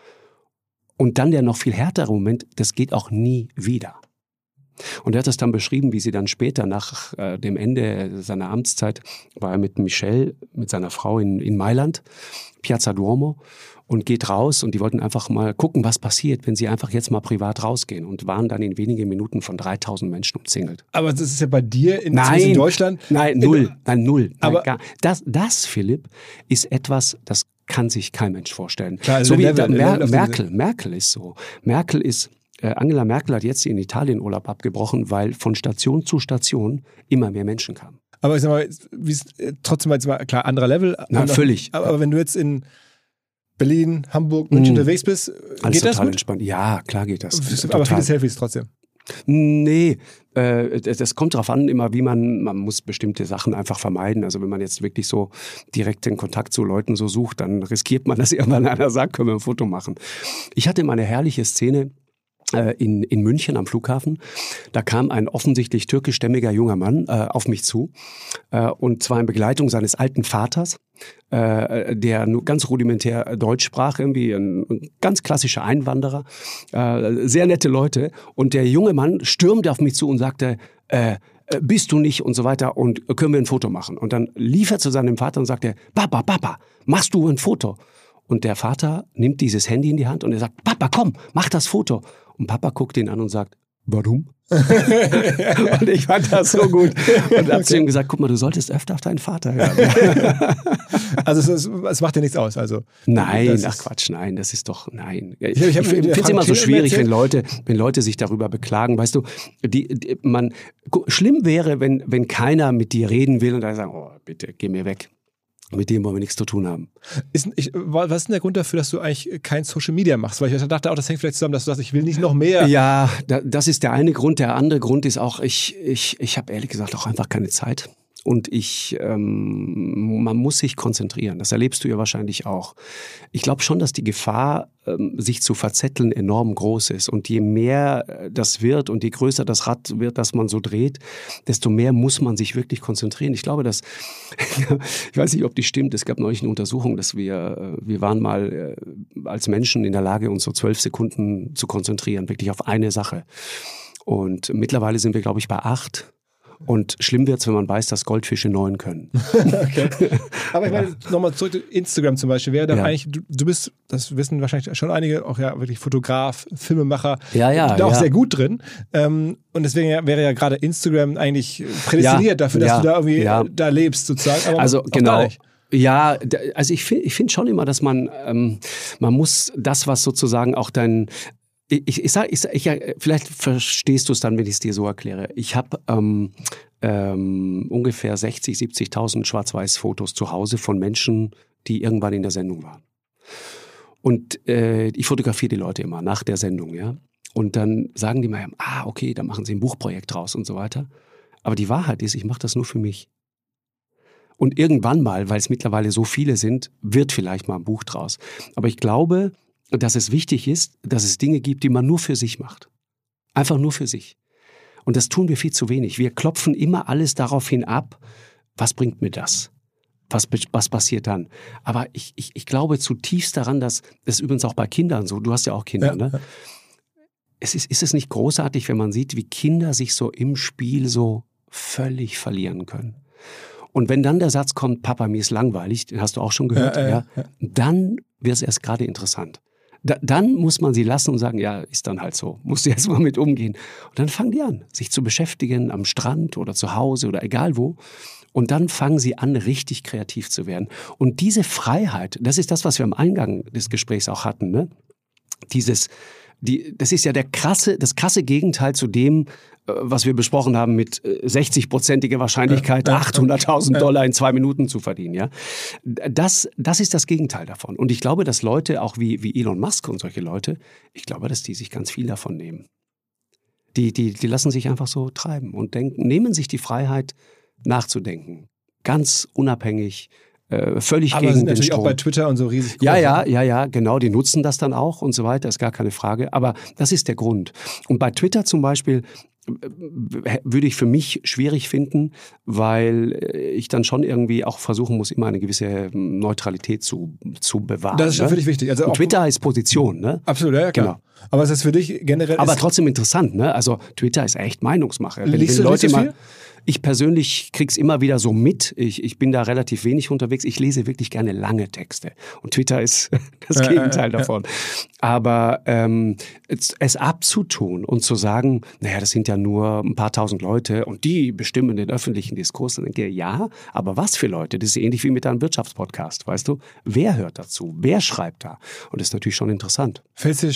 Und dann der noch viel härtere Moment, das geht auch nie wieder. Und er hat das dann beschrieben, wie sie dann später nach dem Ende seiner Amtszeit war er mit Michelle, mit seiner Frau in Mailand, Piazza Duomo, und geht raus und die wollten einfach mal gucken, was passiert, wenn sie einfach jetzt mal privat rausgehen und waren dann in wenigen Minuten von 3000 Menschen umzingelt. Aber das ist ja bei dir in Deutschland? Nein, null. Aber das, Philipp, ist etwas, das kann sich kein Mensch vorstellen. Klar, also so wie Merkel ist so. Merkel ist Angela Merkel hat jetzt ihren Italienurlaub abgebrochen, weil von Station zu Station immer mehr Menschen kamen. Aber ich sag mal, trotzdem jetzt mal, klar, anderer Level. Völlig. Aber wenn du jetzt in Berlin, Hamburg, München unterwegs bist, alles geht das total gut? entspannt. Ja, klar geht das. Aber viele Selfies trotzdem. Nee, das kommt darauf an, immer wie man muss bestimmte Sachen einfach vermeiden. Also wenn man jetzt wirklich so direkt den Kontakt zu Leuten so sucht, dann riskiert man, dass irgendwann einer sagt, können wir ein Foto machen. Ich hatte mal eine herrliche Szene in München am Flughafen. Da kam ein offensichtlich türkischstämmiger junger Mann auf mich zu, und zwar in Begleitung seines alten Vaters, der nur ganz rudimentär Deutsch sprach, irgendwie ein ganz klassischer Einwanderer, sehr nette Leute. Und der junge Mann stürmte auf mich zu und sagte, bist du nicht und so weiter und können wir ein Foto machen? Und dann lief er zu seinem Vater und sagte, Papa, machst du ein Foto? Und der Vater nimmt dieses Handy in die Hand und er sagt, Papa, komm, mach das Foto. Und Papa guckt ihn an und sagt, warum? Und ich fand das so gut. Und habe zu ihm gesagt, guck mal, du solltest öfter auf deinen Vater hören. Also es macht dir nichts aus. Also nein, ach Quatsch, nein, das ist doch, nein. Ich hab finde es immer so schwierig, wenn Leute sich darüber beklagen. Weißt du, schlimm wäre, wenn keiner mit dir reden will und dann sagen, oh, bitte, geh mir weg. Mit dem wollen wir nichts zu tun haben. Was ist denn der Grund dafür, dass du eigentlich kein Social Media machst? Weil ich dachte auch, das hängt vielleicht zusammen, dass du sagst, ich will nicht noch mehr. Ja, das ist der eine Grund. Der andere Grund ist auch, ich habe ehrlich gesagt auch einfach keine Zeit. Und man muss sich konzentrieren. Das erlebst du ja wahrscheinlich auch. Ich glaube schon, dass die Gefahr, sich zu verzetteln, enorm groß ist. Und je mehr das wird und je größer das Rad wird, das man so dreht, desto mehr muss man sich wirklich konzentrieren. Ich glaube, ich weiß nicht, ob die stimmt. Es gab neulich eine Untersuchung, dass wir waren mal als Menschen in der Lage, uns so 12 Sekunden zu konzentrieren, wirklich auf eine Sache. Und mittlerweile sind wir, glaube ich, bei 8. Und schlimm wird's, wenn man weiß, dass Goldfische 9 können. Okay. Aber ich meine, nochmal zurück zu Instagram zum Beispiel. Wäre dann eigentlich, du bist, das wissen wahrscheinlich schon einige, auch ja wirklich Fotograf, Filmemacher, da auch sehr gut drin. Und deswegen wäre ja gerade Instagram eigentlich prädestiniert dafür, dass du da irgendwie da lebst sozusagen. Aber also genau. Nicht. Ja, also ich finde schon immer, dass man muss das, was sozusagen auch dein vielleicht verstehst du es dann, wenn ich es dir so erkläre. Ich habe ungefähr 60.000, 70.000 Schwarz-Weiß-Fotos zu Hause von Menschen, die irgendwann in der Sendung waren. Und ich fotografiere die Leute immer nach der Sendung, ja. Und dann sagen die mir, okay, dann machen sie ein Buchprojekt draus und so weiter. Aber die Wahrheit ist, ich mache das nur für mich. Und irgendwann mal, weil es mittlerweile so viele sind, wird vielleicht mal ein Buch draus. Aber ich glaube, dass es wichtig ist, dass es Dinge gibt, die man nur für sich macht. Einfach nur für sich. Und das tun wir viel zu wenig. Wir klopfen immer alles daraufhin ab, was bringt mir das? Was passiert dann? Aber ich glaube zutiefst daran, dass das übrigens auch bei Kindern so, du hast ja auch Kinder, ne? Ist es nicht großartig, wenn man sieht, wie Kinder sich so im Spiel so völlig verlieren können? Und wenn dann der Satz kommt, Papa, mir ist langweilig, den hast du auch schon gehört, dann wird es erst gerade interessant. Dann muss man sie lassen und sagen, ja, ist dann halt so, musst du jetzt mal mit umgehen. Und dann fangen die an, sich zu beschäftigen am Strand oder zu Hause oder egal wo. Und dann fangen sie an, richtig kreativ zu werden. Und diese Freiheit, das ist das, was wir am Eingang des Gesprächs auch hatten, ne? Das ist ja das krasse Gegenteil zu dem, was wir besprochen haben, mit 60%iger Wahrscheinlichkeit $800.000 in 2 Minuten zu verdienen. Ja, das ist das Gegenteil davon. Und ich glaube, dass Leute, auch wie Elon Musk und solche Leute, ich glaube, dass die sich ganz viel davon nehmen. Die lassen sich einfach so treiben und nehmen sich die Freiheit, nachzudenken. Ganz unabhängig, völlig aber gegen sind den natürlich Strom. auch bei Twitter und so riesig groß. Ja, genau, die nutzen das dann auch und so weiter, ist gar keine Frage. Aber das ist der Grund. Und bei Twitter zum Beispiel würde ich für mich schwierig finden, weil ich dann schon irgendwie auch versuchen muss, immer eine gewisse Neutralität zu bewahren. Das ist schon für dich wichtig. Also und Twitter ist Position, ne? Absolut, ja, klar. Genau. Aber es ist für dich generell... Aber trotzdem interessant, ne? Also Twitter ist echt Meinungsmache. Liest du Leute viel? Ich persönlich krieg's immer wieder so mit. Ich bin da relativ wenig unterwegs. Ich lese wirklich gerne lange Texte. Und Twitter ist das Gegenteil davon. Aber es abzutun und zu sagen, naja, das sind ja nur ein paar tausend Leute und die bestimmen den öffentlichen Diskurs. Dann denke ich, ja, aber was für Leute? Das ist ähnlich wie mit einem Wirtschaftspodcast, weißt du? Wer hört dazu? Wer schreibt da? Und das ist natürlich schon interessant. Fällt es dir schwer,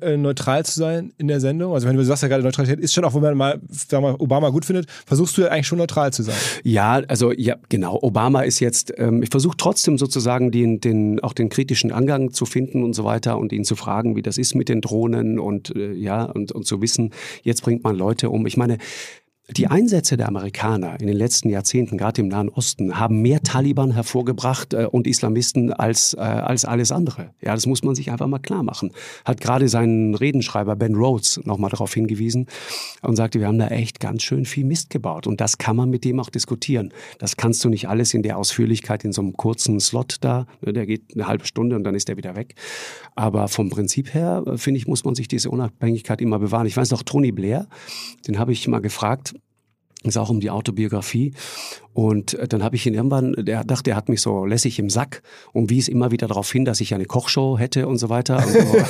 neutral zu sein in der Sendung? Also wenn du sagst ja gerade, Neutralität ist schon, auch wenn man mal, sagen wir mal, Obama gut findet, versuchst du ja eigentlich schon neutral zu sein. Ja, also ja, genau. Obama ist jetzt, ich versuche trotzdem sozusagen auch den kritischen Angang zu finden und so weiter und ihn zu fragen, wie das ist mit den Drohnen und und zu wissen, jetzt bringt man Leute um. Ich meine, die Einsätze der Amerikaner in den letzten Jahrzehnten, gerade im Nahen Osten, haben mehr Taliban hervorgebracht und Islamisten als alles andere. Ja, das muss man sich einfach mal klar machen. Hat gerade sein Redenschreiber Ben Rhodes nochmal darauf hingewiesen und sagte, wir haben da echt ganz schön viel Mist gebaut. Und das kann man mit dem auch diskutieren. Das kannst du nicht alles in der Ausführlichkeit in so einem kurzen Slot da. Der geht eine halbe Stunde und dann ist der wieder weg. Aber vom Prinzip her, finde ich, muss man sich diese Unabhängigkeit immer bewahren. Ich weiß noch, Tony Blair, den habe ich mal gefragt, es auch um die Autobiografie. Und dann habe ich ihn irgendwann, der dachte, er hat mich so lässig im Sack und wies immer wieder darauf hin, dass ich eine Kochshow hätte und so weiter.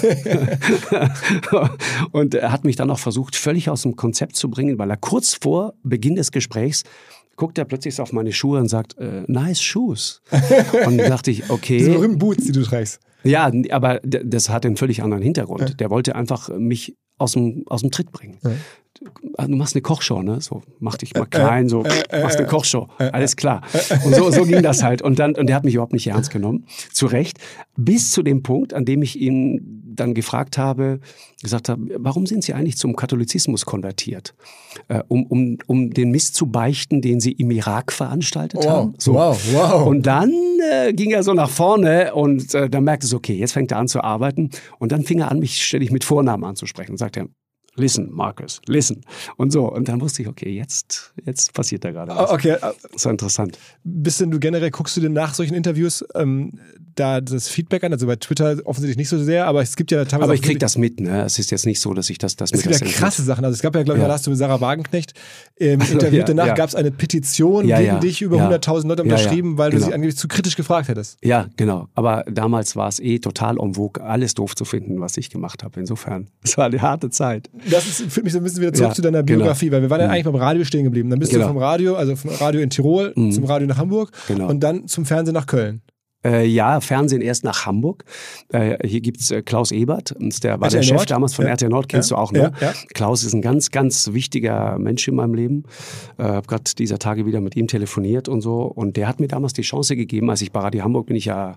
Und er hat mich dann auch versucht, völlig aus dem Konzept zu bringen, weil er kurz vor Beginn des Gesprächs guckt er plötzlich so auf meine Schuhe und sagt, nice shoes. Und dann dachte ich, okay. Diese berühmten Boots, die du trägst. Ja, aber das hat einen völlig anderen Hintergrund. Ja. Der wollte einfach mich aus dem Tritt bringen. Ja. Du machst eine Kochshow, ne? So, mach dich mal klein, so, machst eine Kochshow. Alles klar. Und so ging das halt. Und der hat mich überhaupt nicht ernst genommen. Zu Recht. Bis zu dem Punkt, an dem ich ihn dann gesagt habe, warum sind Sie eigentlich zum Katholizismus konvertiert? Um den Mist zu beichten, den Sie im Irak veranstaltet haben. So. Wow. Und dann ging er so nach vorne und dann merkte es, okay, jetzt fängt er an zu arbeiten. Und dann fing er an, mich ständig mit Vornamen anzusprechen und sagte, listen, Marcus, listen. Und so. Und dann wusste ich, okay, jetzt passiert da gerade was. Okay. Das war interessant. Guckst du denn nach solchen Interviews da das Feedback an? Also bei Twitter offensichtlich nicht so sehr, aber es gibt ja teilweise. Aber ich kriege das mit, ne? Es ist jetzt nicht so, dass ich das Es gibt ja krasse Sachen. Also es gab ja, glaube ich, da hast du mit Sarah Wagenknecht im Interview danach gab es eine Petition gegen dich, über 100.000 Leute unterschrieben, weil du sie angeblich zu kritisch gefragt hättest. Ja, genau. Aber damals war es total en vogue, alles doof zu finden, was ich gemacht habe. Insofern, es war eine harte Zeit. Das führt mich so ein bisschen wieder zurück zu deiner Biografie, weil wir waren ja eigentlich beim Radio stehen geblieben. Dann bist du vom Radio, also vom Radio in Tirol zum Radio nach Hamburg und dann zum Fernsehen nach Köln. Ja, Fernsehen erst nach Hamburg. Hier gibt's Klaus Ebert, der war der Chef damals von RTL Nord, kennst du auch, ne? Ja. Klaus ist ein ganz, ganz wichtiger Mensch in meinem Leben. Habe gerade dieser Tage wieder mit ihm telefoniert und so. Und der hat mir damals die Chance gegeben, als ich bei Radio Hamburg bin ich ja...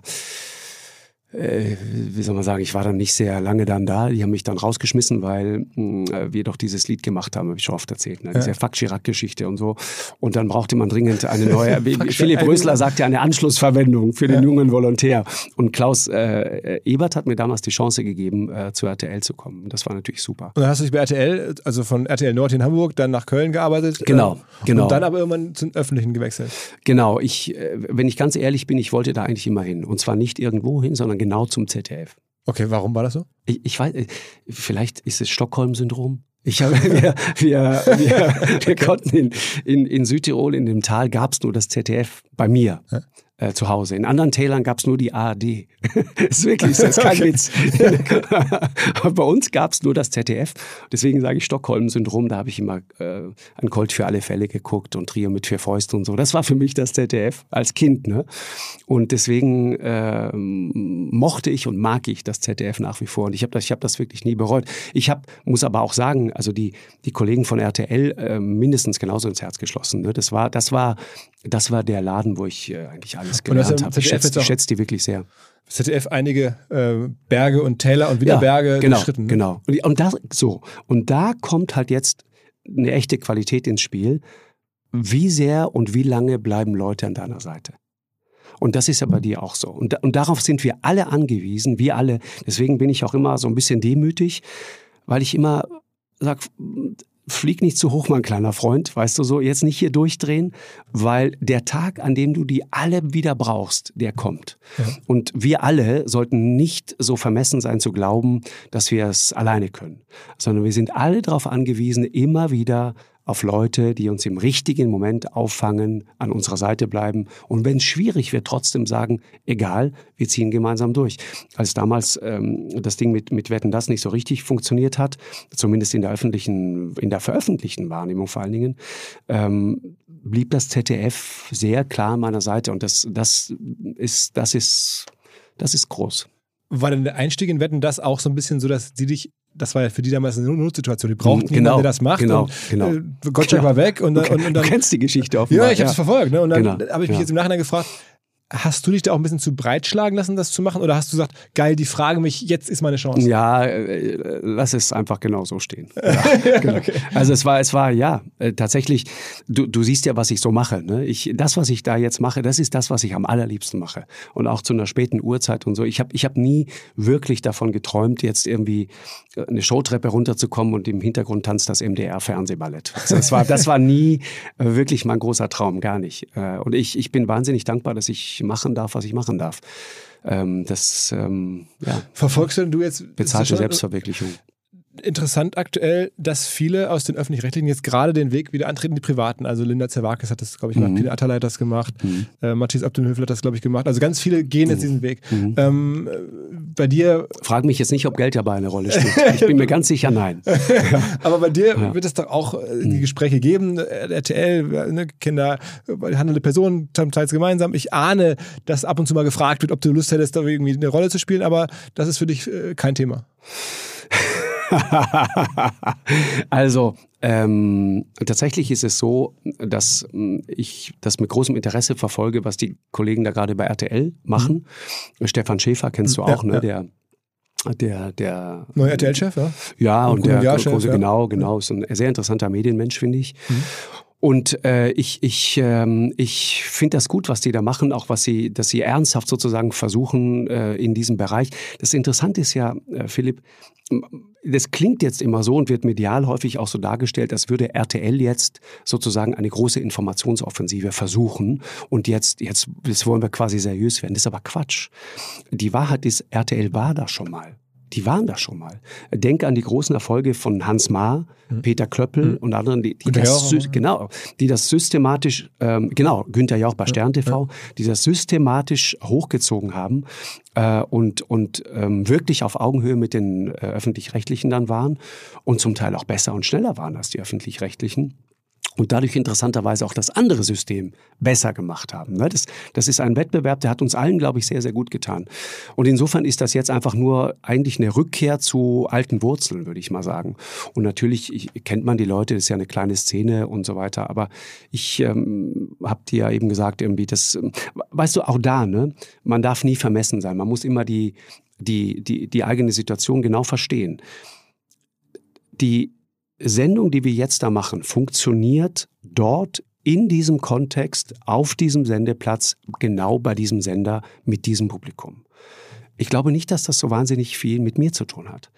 wie soll man sagen, ich war dann nicht sehr lange dann da. Die haben mich dann rausgeschmissen, weil wir doch dieses Lied gemacht haben, habe ich schon oft erzählt, ne? Diese Fuck-Chirac-Geschichte und so. Und dann brauchte man dringend eine neue, Philipp Rösler sagte, eine Anschlussverwendung für den jungen Volontär. Und Klaus Ebert hat mir damals die Chance gegeben, zu RTL zu kommen. Das war natürlich super. Und dann hast du dich bei RTL, also von RTL Nord in Hamburg, dann nach Köln gearbeitet. Genau. Und dann aber irgendwann zum Öffentlichen gewechselt. Genau. Wenn ich ganz ehrlich bin, ich wollte da eigentlich immer hin. Und zwar nicht irgendwo hin, sondern genau zum ZDF. Okay, warum war das so? Ich weiß, vielleicht ist es Stockholm-Syndrom. Wir konnten in Südtirol, in dem Tal, gab es nur das ZDF bei mir. Zu Hause. In anderen Tälern gab es nur die ARD. Das ist wirklich so, das ist kein Witz. Aber bei uns gab es nur das ZDF. Deswegen sage ich Stockholm-Syndrom. Da habe ich immer ein Colt für alle Fälle geguckt und Trio mit 4 Fäusten und so. Das war für mich das ZDF als Kind, ne? Und deswegen mochte ich und mag ich das ZDF nach wie vor. Und ich hab das wirklich nie bereut. Muss aber auch sagen, also die Kollegen von RTL mindestens genauso ins Herz geschlossen. Ne? Das war der Laden, wo ich eigentlich alles gelernt habe. Ich schätze die wirklich sehr. ZDF einige Berge und Täler und wieder Berge geschritten. Genau. Und da kommt halt jetzt eine echte Qualität ins Spiel. Wie sehr und wie lange bleiben Leute an deiner Seite? Und das ist ja bei dir auch so. Und darauf sind wir alle angewiesen, wir alle. Deswegen bin ich auch immer so ein bisschen demütig, weil ich immer sage, flieg nicht zu hoch, mein kleiner Freund, weißt du so, jetzt nicht hier durchdrehen, weil der Tag, an dem du die alle wieder brauchst, der kommt. Ja. Und wir alle sollten nicht so vermessen sein zu glauben, dass wir es alleine können, sondern wir sind alle darauf angewiesen, immer wieder auf Leute, die uns im richtigen Moment auffangen, an unserer Seite bleiben. Und wenn es schwierig wird, trotzdem sagen, egal, wir ziehen gemeinsam durch. Als damals das Ding mit Wetten, das nicht so richtig funktioniert hat, zumindest in der veröffentlichten Wahrnehmung vor allen Dingen, blieb das ZDF sehr klar an meiner Seite. Und das ist groß. War denn der Einstieg in Wetten, das auch so ein bisschen so, dass sie dich das war ja für die damals eine Notsituation. Die brauchten jemanden, der das macht. Genau. Gottschalk war weg. Und dann, du kennst die Geschichte offenbar. Ja, ich habe es verfolgt. Ne? Und dann habe ich mich Ja. jetzt im Nachhinein gefragt, hast du dich da auch ein bisschen zu breitschlagen lassen, das zu machen? Oder hast du gesagt, geil, die fragen mich, jetzt ist meine Chance? Ja, lass es einfach genau so stehen. Ja, genau. Okay. Also es war tatsächlich, du siehst ja, was ich so mache. Ne? Das, was ich da jetzt mache, das ist das, was ich am allerliebsten mache. Und auch zu einer späten Uhrzeit und so. Ich hab nie wirklich davon geträumt, jetzt irgendwie eine Showtreppe runterzukommen und im Hintergrund tanzt das MDR-Fernsehballett. Also das war nie wirklich mein großer Traum, gar nicht. Und ich bin wahnsinnig dankbar, dass ich machen darf, was ich machen darf. Verfolgst du jetzt bezahlte Selbstverwirklichung? Interessant aktuell, dass viele aus den Öffentlich-Rechtlichen jetzt gerade den Weg wieder antreten, die Privaten. Also Linda Zerwakis hat das, glaube ich, gemacht, Peter Atalay hat das gemacht, Matthias Abdenhöfel hat das, glaube ich, gemacht. Also ganz viele gehen jetzt diesen Weg. Bei dir... Frag mich jetzt nicht, ob Geld dabei eine Rolle spielt. Ich bin mir ganz sicher, nein. Aber bei dir wird es doch auch die Gespräche geben, RTL, ne, Kinder, handelnde Personen, teils gemeinsam. Ich ahne, dass ab und zu mal gefragt wird, ob du Lust hättest, da irgendwie eine Rolle zu spielen, aber das ist für dich kein Thema. Also, tatsächlich ist es so, dass ich das mit großem Interesse verfolge, was die Kollegen da gerade bei RTL machen. Stefan Schäfer kennst du auch, ne? Der neuer RTL-Chef, ja? Ja, und der große, genau, ist ein sehr interessanter Medienmensch, finde ich. Und ich finde das gut, was die da machen, auch dass sie ernsthaft sozusagen versuchen in diesem Bereich. Das Interessante ist ja, Philipp, das klingt jetzt immer so und wird medial häufig auch so dargestellt, als würde RTL jetzt sozusagen eine große Informationsoffensive versuchen und jetzt wollen wir quasi seriös werden. Das ist aber Quatsch. Die Wahrheit ist, RTL war da schon mal. Die waren da schon mal. Denk an die großen Erfolge von Hans Maar, Peter Klöppel und anderen, die das systematisch, Günther Jauch bei Stern TV, die das systematisch hochgezogen haben und wirklich auf Augenhöhe mit den Öffentlich-Rechtlichen dann waren und zum Teil auch besser und schneller waren als die Öffentlich-Rechtlichen. Und dadurch interessanterweise auch das andere System besser gemacht haben. Das ist ein Wettbewerb, der hat uns allen, glaube ich, sehr, sehr gut getan. Und insofern ist das jetzt einfach nur eigentlich eine Rückkehr zu alten Wurzeln, würde ich mal sagen. Und natürlich kennt man die Leute, das ist ja eine kleine Szene und so weiter. Aber ich habe dir ja eben gesagt, irgendwie das, weißt du, auch da, ne, man darf nie vermessen sein. Man muss immer die eigene Situation genau verstehen. Die Sendung, die wir jetzt da machen, funktioniert dort in diesem Kontext, auf diesem Sendeplatz, genau bei diesem Sender, mit diesem Publikum. Ich glaube nicht, dass das so wahnsinnig viel mit mir zu tun hat.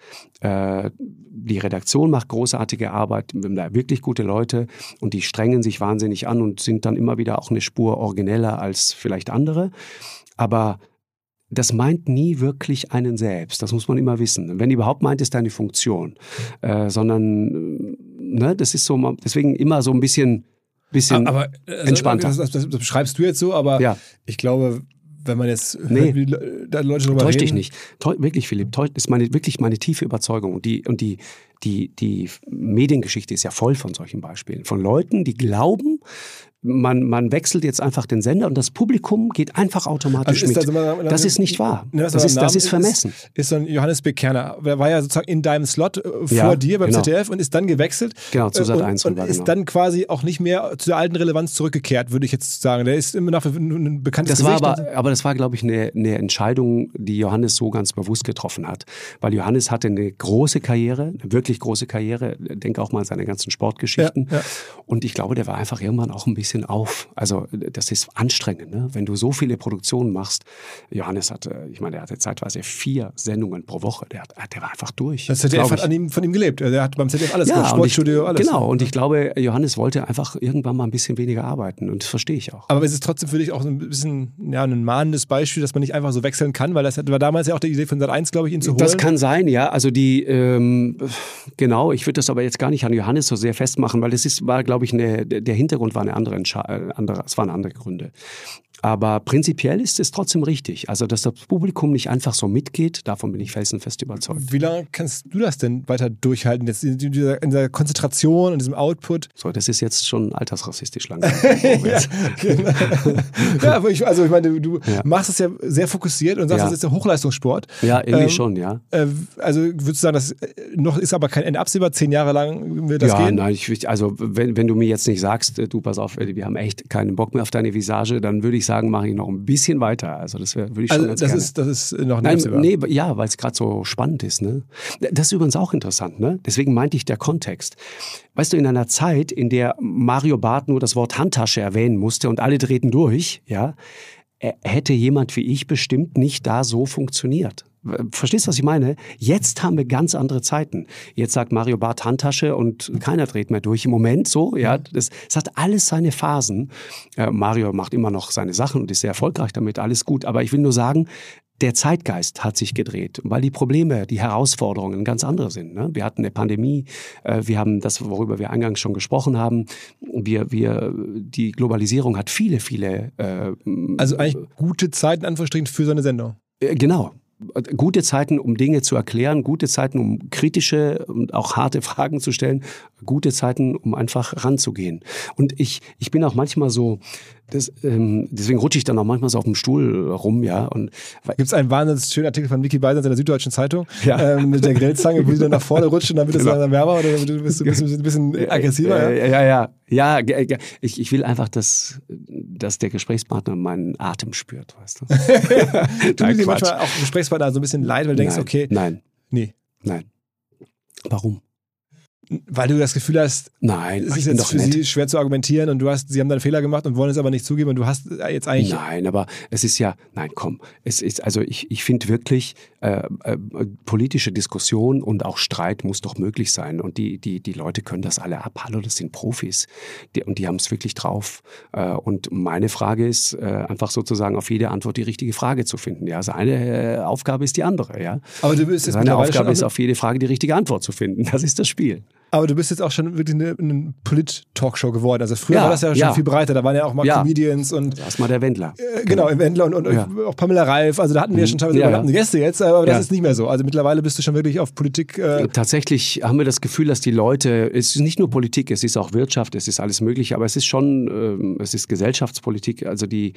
Die Redaktion macht großartige Arbeit, wir haben da wirklich gute Leute und die strengen sich wahnsinnig an und sind dann immer wieder auch eine Spur origineller als vielleicht andere. Aber das meint nie wirklich einen selbst, das muss man immer wissen. Wenn überhaupt meint es deine Funktion, sondern das ist so, deswegen immer so ein bisschen aber, entspannter. Das beschreibst du jetzt so, aber ja. Ich glaube, wenn man jetzt hört, wie da Leute drüber reden... Täusch dich nicht. Wirklich, Philipp, das ist wirklich meine tiefe Überzeugung. Und die Mediengeschichte ist ja voll von solchen Beispielen. Von Leuten, die glauben, man wechselt jetzt einfach den Sender und das Publikum geht einfach automatisch mit. Das ist nicht wahr. Das ist vermessen. Ist so ein Johannes B. Kerner. Der war ja sozusagen in deinem Slot vor dir beim ZDF und ist dann gewechselt. Genau, zu Sat.1. Und ist dann quasi auch nicht mehr zu der alten Relevanz zurückgekehrt, würde ich jetzt sagen. Der ist immer noch ein bekanntes Gesicht. Aber das war, glaube ich, eine Entscheidung, die Johannes so ganz bewusst getroffen hat. Weil Johannes hatte eine große Karriere, eine wirklich große Karriere. Denke auch mal an seine ganzen Sportgeschichten. Ja. Und ich glaube, der war einfach irgendwann auch ein bisschen auf. Also das ist anstrengend, ne? Wenn du so viele Produktionen machst. Johannes hatte zeitweise 4 Sendungen pro Woche. Der war einfach durch. Das ZDF hat von ihm gelebt. Der hat beim ZDF alles gemacht, Sportstudio, alles. Genau, und ich glaube, Johannes wollte einfach irgendwann mal ein bisschen weniger arbeiten und das verstehe ich auch. Aber ist es trotzdem für dich auch so ein bisschen ein mahnendes Beispiel, dass man nicht einfach so wechseln kann? Weil das war damals ja auch die Idee von Sat.1, glaube ich, ihn zu holen. Das kann sein, ja. Also ich würde das aber jetzt gar nicht an Johannes so sehr festmachen, weil war, glaube ich, der Hintergrund war es waren andere Gründe. Aber prinzipiell ist es trotzdem richtig. Also, dass das Publikum nicht einfach so mitgeht, davon bin ich felsenfest überzeugt. Wie lange kannst du das denn weiter durchhalten, jetzt in dieser Konzentration und diesem Output? So, das ist jetzt schon altersrassistisch lang. Ja, genau. Ja, aber ich meine, du machst es ja sehr fokussiert und sagst, das ist der Hochleistungssport. Ja, irgendwie schon, ja. Also würdest du sagen, das noch ist aber kein Ende absehbar, 10 Jahre lang wird das gehen? Nein, also wenn du mir jetzt nicht sagst, du pass auf, wir haben echt keinen Bock mehr auf deine Visage, dann würde ich sagen, mache ich noch ein bisschen weiter. Also das würde ich schon ganz gerne. Das ist noch nicht absehbar. Nee, ja, weil es gerade so spannend ist. Ne? Das ist übrigens auch interessant. Ne? Deswegen meinte ich der Kontext. Weißt du, in einer Zeit, in der Mario Barth nur das Wort Handtasche erwähnen musste und alle drehten durch, ja, hätte jemand wie ich bestimmt nicht da so funktioniert. Verstehst du, was ich meine? Jetzt haben wir ganz andere Zeiten. Jetzt sagt Mario Barth Handtasche und keiner dreht mehr durch. Im Moment so, ja. Das hat alles seine Phasen. Mario macht immer noch seine Sachen und ist sehr erfolgreich damit, alles gut. Aber ich will nur sagen, der Zeitgeist hat sich gedreht, weil die Probleme, die Herausforderungen ganz andere sind. Ne? Wir hatten eine Pandemie, wir haben das, worüber wir eingangs schon gesprochen haben. Die Globalisierung hat viele also eigentlich gute Zeiten, Anführungsstrichen, für so eine Sendung. Genau. Gute Zeiten, um Dinge zu erklären, gute Zeiten, um kritische und auch harte Fragen zu stellen, gute Zeiten, um einfach ranzugehen. Und ich bin auch manchmal so, deswegen rutsche ich dann auch manchmal so auf dem Stuhl rum, ja. Gibt es einen wahnsinnig schönen Artikel von Vicky Beisenherz in der Süddeutschen Zeitung, mit der Grillzange, wo sie dann nach vorne rutscht und dann wird es langsam wärmer oder bist du ein bisschen aggressiver? Ja, ich will einfach, dass der Gesprächspartner meinen Atem spürt, weißt du. Tut dir manchmal auch Gesprächspartner so ein bisschen leid, weil du denkst, okay. Nein. Warum? Weil du das Gefühl hast, es ist jetzt für sie schwer zu argumentieren und sie haben dann Fehler gemacht und wollen es aber nicht zugeben und du hast jetzt eigentlich... Nein, aber es ist ja, ich finde wirklich, politische Diskussion und auch Streit muss doch möglich sein und die Leute können das alle ab. Hallo, das sind Profis und die haben es wirklich drauf. Und meine Frage ist, einfach sozusagen auf jede Antwort die richtige Frage zu finden. Ja, seine Aufgabe ist die andere. Ja, aber du bist jetzt seine Aufgabe ist, auf jede Frage die richtige Antwort zu finden. Das ist das Spiel. Aber du bist jetzt auch schon wirklich eine Polit-Talkshow geworden. Also früher war das ja schon viel breiter. Da waren ja auch mal Comedians und... Erstmal der Wendler. Genau, im Wendler und auch Pamela Reif. Also da hatten wir schon teilweise überlappende Gäste jetzt, aber das ist nicht mehr so. Also mittlerweile bist du schon wirklich auf Politik... Tatsächlich haben wir das Gefühl, dass die Leute... Es ist nicht nur Politik, es ist auch Wirtschaft, es ist alles Mögliche, aber es ist schon... es ist Gesellschaftspolitik. Also die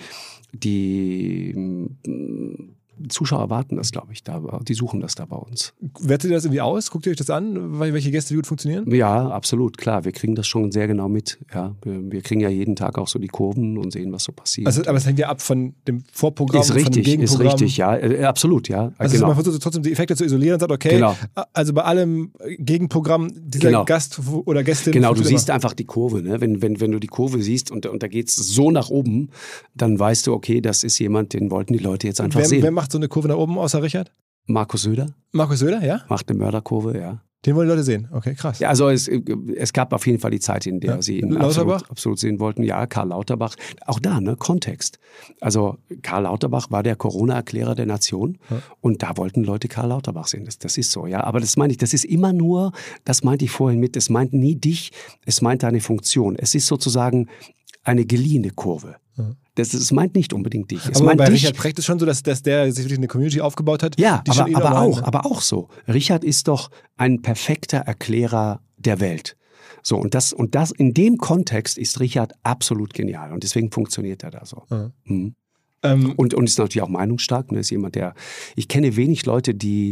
Zuschauer erwarten das, glaube ich, die suchen das da bei uns. Wertet ihr das irgendwie aus? Guckt ihr euch das an, welche Gäste gut funktionieren? Ja, absolut, klar. Wir kriegen das schon sehr genau mit. Ja, wir kriegen ja jeden Tag auch so die Kurven und sehen, was so passiert. Also, aber es hängt ja ab von dem Vorprogramm, von dem Gegenprogramm. Ist richtig, ja, absolut, ja. Also man versucht trotzdem die Effekte zu isolieren und sagt, okay, also bei allem Gegenprogramm dieser Gast oder Gästin... Genau, du siehst einfach die Kurve. Ne? Wenn du die Kurve siehst und da geht es so nach oben, dann weißt du, okay, das ist jemand, den wollten die Leute jetzt einfach sehen. Wer macht so eine Kurve nach oben außer Richard? Markus Söder. Markus Söder, ja? Macht eine Mörderkurve, ja. Den wollen die Leute sehen, okay, krass. Ja, also es gab auf jeden Fall die Zeit, in der sie ihn absolut sehen wollten. Ja, Karl Lauterbach, auch da, ne, Kontext. Also Karl Lauterbach war der Corona-Erklärer der Nation und da wollten Leute Karl Lauterbach sehen. Das ist so, ja. Aber das meine ich, das ist immer nur, das meinte ich vorhin mit, es meint nie dich, es meint deine Funktion. Es ist sozusagen eine geliehene Kurve. Das meint nicht unbedingt dich. Aber bei Richard Precht ist schon so, dass der sich wirklich eine Community aufgebaut hat. Ja, aber auch so. Richard ist doch ein perfekter Erklärer der Welt. So, und das in dem Kontext ist Richard absolut genial. Und deswegen funktioniert er da so. Mhm. Und ist natürlich auch meinungsstark. Ne? Ist jemand, ich kenne wenig Leute, die,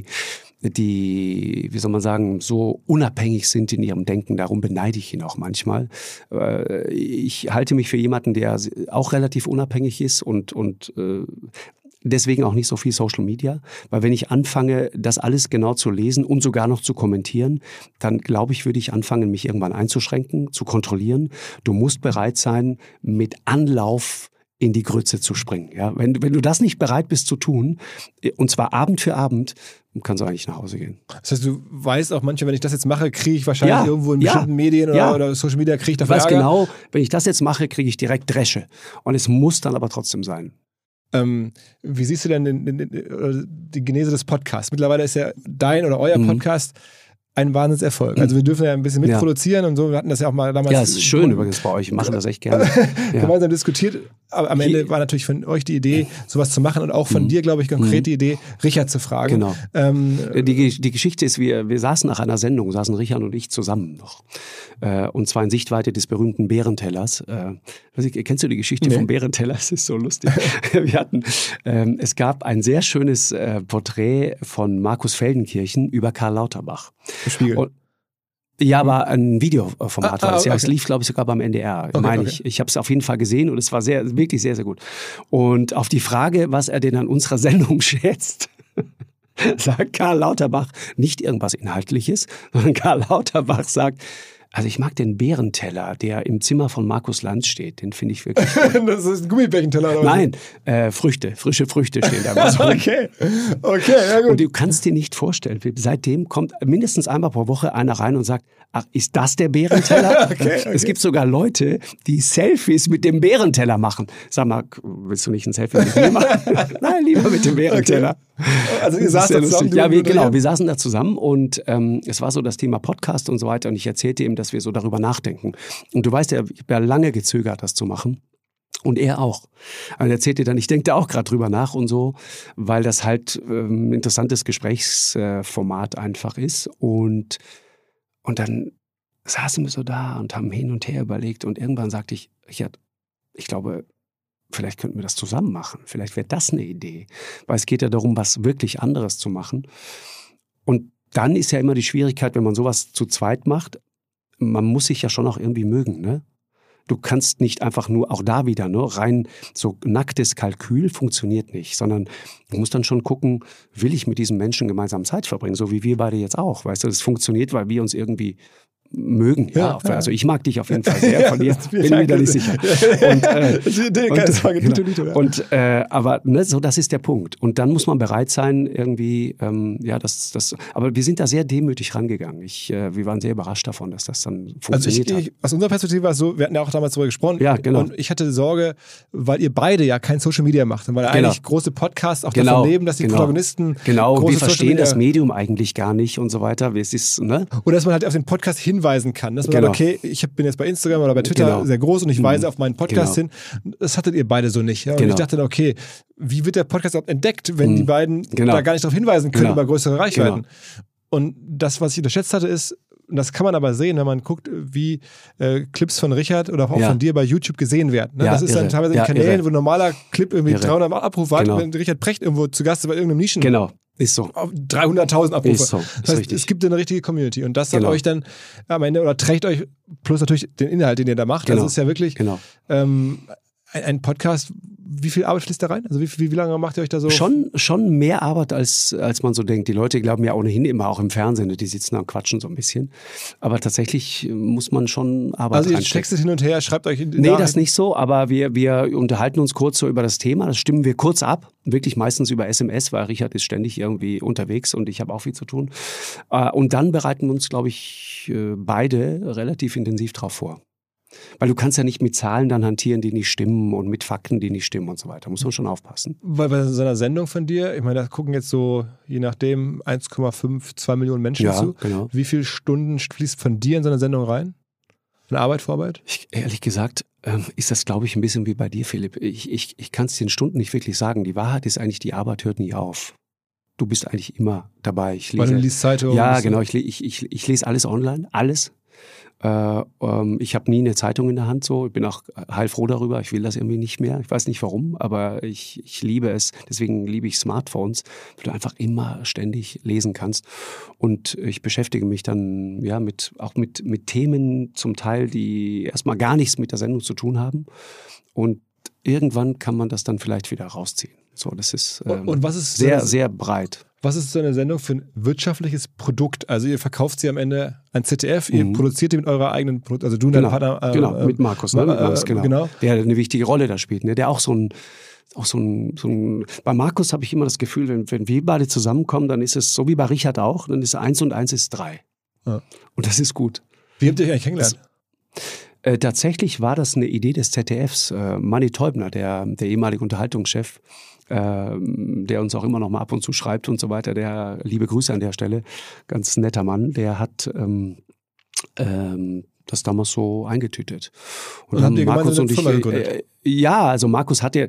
wie soll man sagen, so unabhängig sind in ihrem Denken. Darum beneide ich ihn auch manchmal. Ich halte mich für jemanden, der auch relativ unabhängig ist und deswegen auch nicht so viel Social Media. Weil wenn ich anfange, das alles genau zu lesen und sogar noch zu kommentieren, dann glaube ich, würde ich anfangen, mich irgendwann einzuschränken, zu kontrollieren. Du musst bereit sein, mit Anlauf in die Grütze zu springen. Ja? Wenn du das nicht bereit bist zu tun, und zwar Abend für Abend, kannst du eigentlich nach Hause gehen. Das heißt, du weißt auch manchmal, wenn ich das jetzt mache, kriege ich wahrscheinlich irgendwo in bestimmten Medien oder Social Media, kriege ich dafür Ärger. Genau, wenn ich das jetzt mache, kriege ich direkt Dresche. Und es muss dann aber trotzdem sein. Wie siehst du denn die Genese des Podcasts? Mittlerweile ist ja dein oder euer Podcast ein Wahnsinnserfolg. Also wir dürfen ja ein bisschen mitproduzieren und so. Wir hatten das ja auch mal damals. Ja, es ist schön übrigens bei euch. Wir machen das echt gerne. Gemeinsam diskutiert. Aber am Ende war natürlich von euch die Idee, sowas zu machen und auch von dir, glaube ich, konkret die Idee, Richard zu fragen. Genau. Die Geschichte ist, wir saßen nach einer Sendung, saßen Richard und ich zusammen noch. Und zwar in Sichtweite des berühmten Bärentellers. Kennst du die Geschichte vom Bärenteller? Es ist so lustig. Es gab ein sehr schönes Porträt von Markus Feldenkirchen über Karl Lauterbach. Spiegel. Ja, aber ein Videoformat war das. Okay. Ja, es lief, glaube ich, sogar beim NDR, meine ich. Ich habe es auf jeden Fall gesehen und es war wirklich sehr, sehr gut. Und auf die Frage, was er denn an unserer Sendung schätzt, sagt Karl Lauterbach nicht irgendwas Inhaltliches, sondern Karl Lauterbach sagt, also ich mag den Bärenteller, der im Zimmer von Markus Lanz steht. Den finde ich wirklich gut. Das ist ein Gummibärchenteller, oder? Nein, frische Früchte stehen da. Okay, ja gut. Und du kannst dir nicht vorstellen, seitdem kommt mindestens einmal pro Woche einer rein und sagt, ach, ist das der Bärenteller? Okay. Es gibt sogar Leute, die Selfies mit dem Bärenteller machen. Sag mal, willst du nicht ein Selfie mit mir machen? Nein, lieber mit dem Bärenteller. Okay. Also ihr saßt da zusammen? Ja, wir saßen da zusammen und es war so das Thema Podcast und so weiter und ich erzählte ihm, dass wir so darüber nachdenken. Und du weißt ja, ich habe ja lange gezögert, das zu machen. Und er auch. Und er erzählte dann, ich denke da auch gerade drüber nach und so, weil das halt ein interessantes Gesprächsformat einfach ist. Und dann saßen wir so da und haben hin und her überlegt und irgendwann sagte ich, Richard, ich glaube, vielleicht könnten wir das zusammen machen. Vielleicht wäre das eine Idee. Weil es geht ja darum, was wirklich anderes zu machen. Und dann ist ja immer die Schwierigkeit, wenn man sowas zu zweit macht, man muss sich ja schon auch irgendwie mögen, ne? Du kannst nicht einfach nur, auch da wieder, ne, rein so nacktes Kalkül funktioniert nicht, sondern du musst dann schon gucken, will ich mit diesem Menschen gemeinsam Zeit verbringen, so wie wir beide jetzt auch, weißt du, das funktioniert, weil wir uns irgendwie mögen. Ja. Also ich mag dich auf jeden Fall sehr, von dir bin mir da nicht sicher. Aber ne, so, das ist der Punkt. Und dann muss man bereit sein, irgendwie, aber wir sind da sehr demütig rangegangen. Wir waren sehr überrascht davon, dass das dann funktioniert hat. Aus unserer Perspektive war es so, wir hatten ja auch damals darüber gesprochen. Ja, genau. Und ich hatte Sorge, weil ihr beide ja kein Social Media macht, weil eigentlich große Podcasts auch davon leben, dass die Protagonisten wir verstehen das Medium eigentlich gar nicht und so weiter. Es ist, ne? Oder dass man halt auf den Podcast hinweisen kann. Dass man sagt, okay, ich bin jetzt bei Instagram oder bei Twitter sehr groß und ich weise auf meinen Podcast hin. Das hattet ihr beide so nicht. Ja? Und ich dachte dann, okay, wie wird der Podcast überhaupt entdeckt, wenn die beiden da gar nicht darauf hinweisen können über größere Reichweiten? Und das, was ich unterschätzt hatte, ist, und das kann man aber sehen, wenn man guckt, wie Clips von Richard oder auch von dir bei YouTube gesehen werden. Ne? Das ist dann teilweise in Kanälen, wo ein normaler Clip irgendwie 300 Abrufe hat, wenn Richard Precht irgendwo zu Gast ist bei irgendeinem Nischen. Genau. Ist so. 300.000 Abrufe. Ist so. Das heißt, es gibt eine richtige Community und das hat euch dann am Ende, oder trägt euch, plus natürlich den Inhalt, den ihr da macht. Also es ist ja wirklich ein Podcast. Wie viel Arbeit fließt da rein? Also wie lange macht ihr euch da so? Schon mehr Arbeit, als man so denkt. Die Leute glauben ja ohnehin immer auch im Fernsehen, die sitzen da und quatschen so ein bisschen. Aber tatsächlich muss man schon Arbeit reinstecken. Also ihr textet hin und her, schreibt euch... Nee, das nicht so, aber wir unterhalten uns kurz so über das Thema. Das stimmen wir kurz ab. Wirklich meistens über SMS, weil Richard ist ständig irgendwie unterwegs und ich habe auch viel zu tun. Und dann bereiten wir uns, glaube ich, beide relativ intensiv drauf vor. Weil du kannst ja nicht mit Zahlen dann hantieren, die nicht stimmen und mit Fakten, die nicht stimmen und so weiter. Muss man schon aufpassen. Weil bei so einer Sendung von dir, ich meine, da gucken jetzt so, je nachdem, 1,5, 2 Millionen Menschen zu. Genau. Wie viele Stunden fließt von dir in so eine Sendung rein? Eine Arbeit, Vorarbeit? Ehrlich gesagt, ist das, glaube ich, ein bisschen wie bei dir, Philipp. Ich kann es dir in Stunden nicht wirklich sagen. Die Wahrheit ist eigentlich, die Arbeit hört nie auf. Du bist eigentlich immer dabei. Weil du liest Zeitungen? Ja, genau. Ich lese alles online, alles. Ich habe nie eine Zeitung in der Hand, so. Ich bin auch heilfroh darüber. Ich will das irgendwie nicht mehr. Ich weiß nicht warum, aber ich liebe es. Deswegen liebe ich Smartphones, weil du einfach immer ständig lesen kannst. Und ich beschäftige mich dann mit Themen zum Teil, die erstmal gar nichts mit der Sendung zu tun haben. Und irgendwann kann man das dann vielleicht wieder rausziehen. So, das ist, und was ist sehr, sehr breit. Was ist so eine Sendung für ein wirtschaftliches Produkt? Also ihr verkauft sie am Ende an ZDF, ihr produziert die mit eurer eigenen Produkte, also du und dein Partner. Mit Markus, ne? Genau. Der eine wichtige Rolle da spielt, ne? Der auch so ein bei Markus habe ich immer das Gefühl, wenn wir beide zusammenkommen, dann ist es so wie bei Richard auch, dann ist 1 und 1 ist 3. Ja. Und das ist gut. Wie habt ihr euch eigentlich kennengelernt? Tatsächlich war das eine Idee des ZDFs. Manni Teubner, der ehemalige Unterhaltungschef, der uns auch immer noch mal ab und zu schreibt und so weiter, der, liebe Grüße an der Stelle, ganz netter Mann, der hat das damals so eingetütet. Und dann Markus und ich, ja, also Markus hatte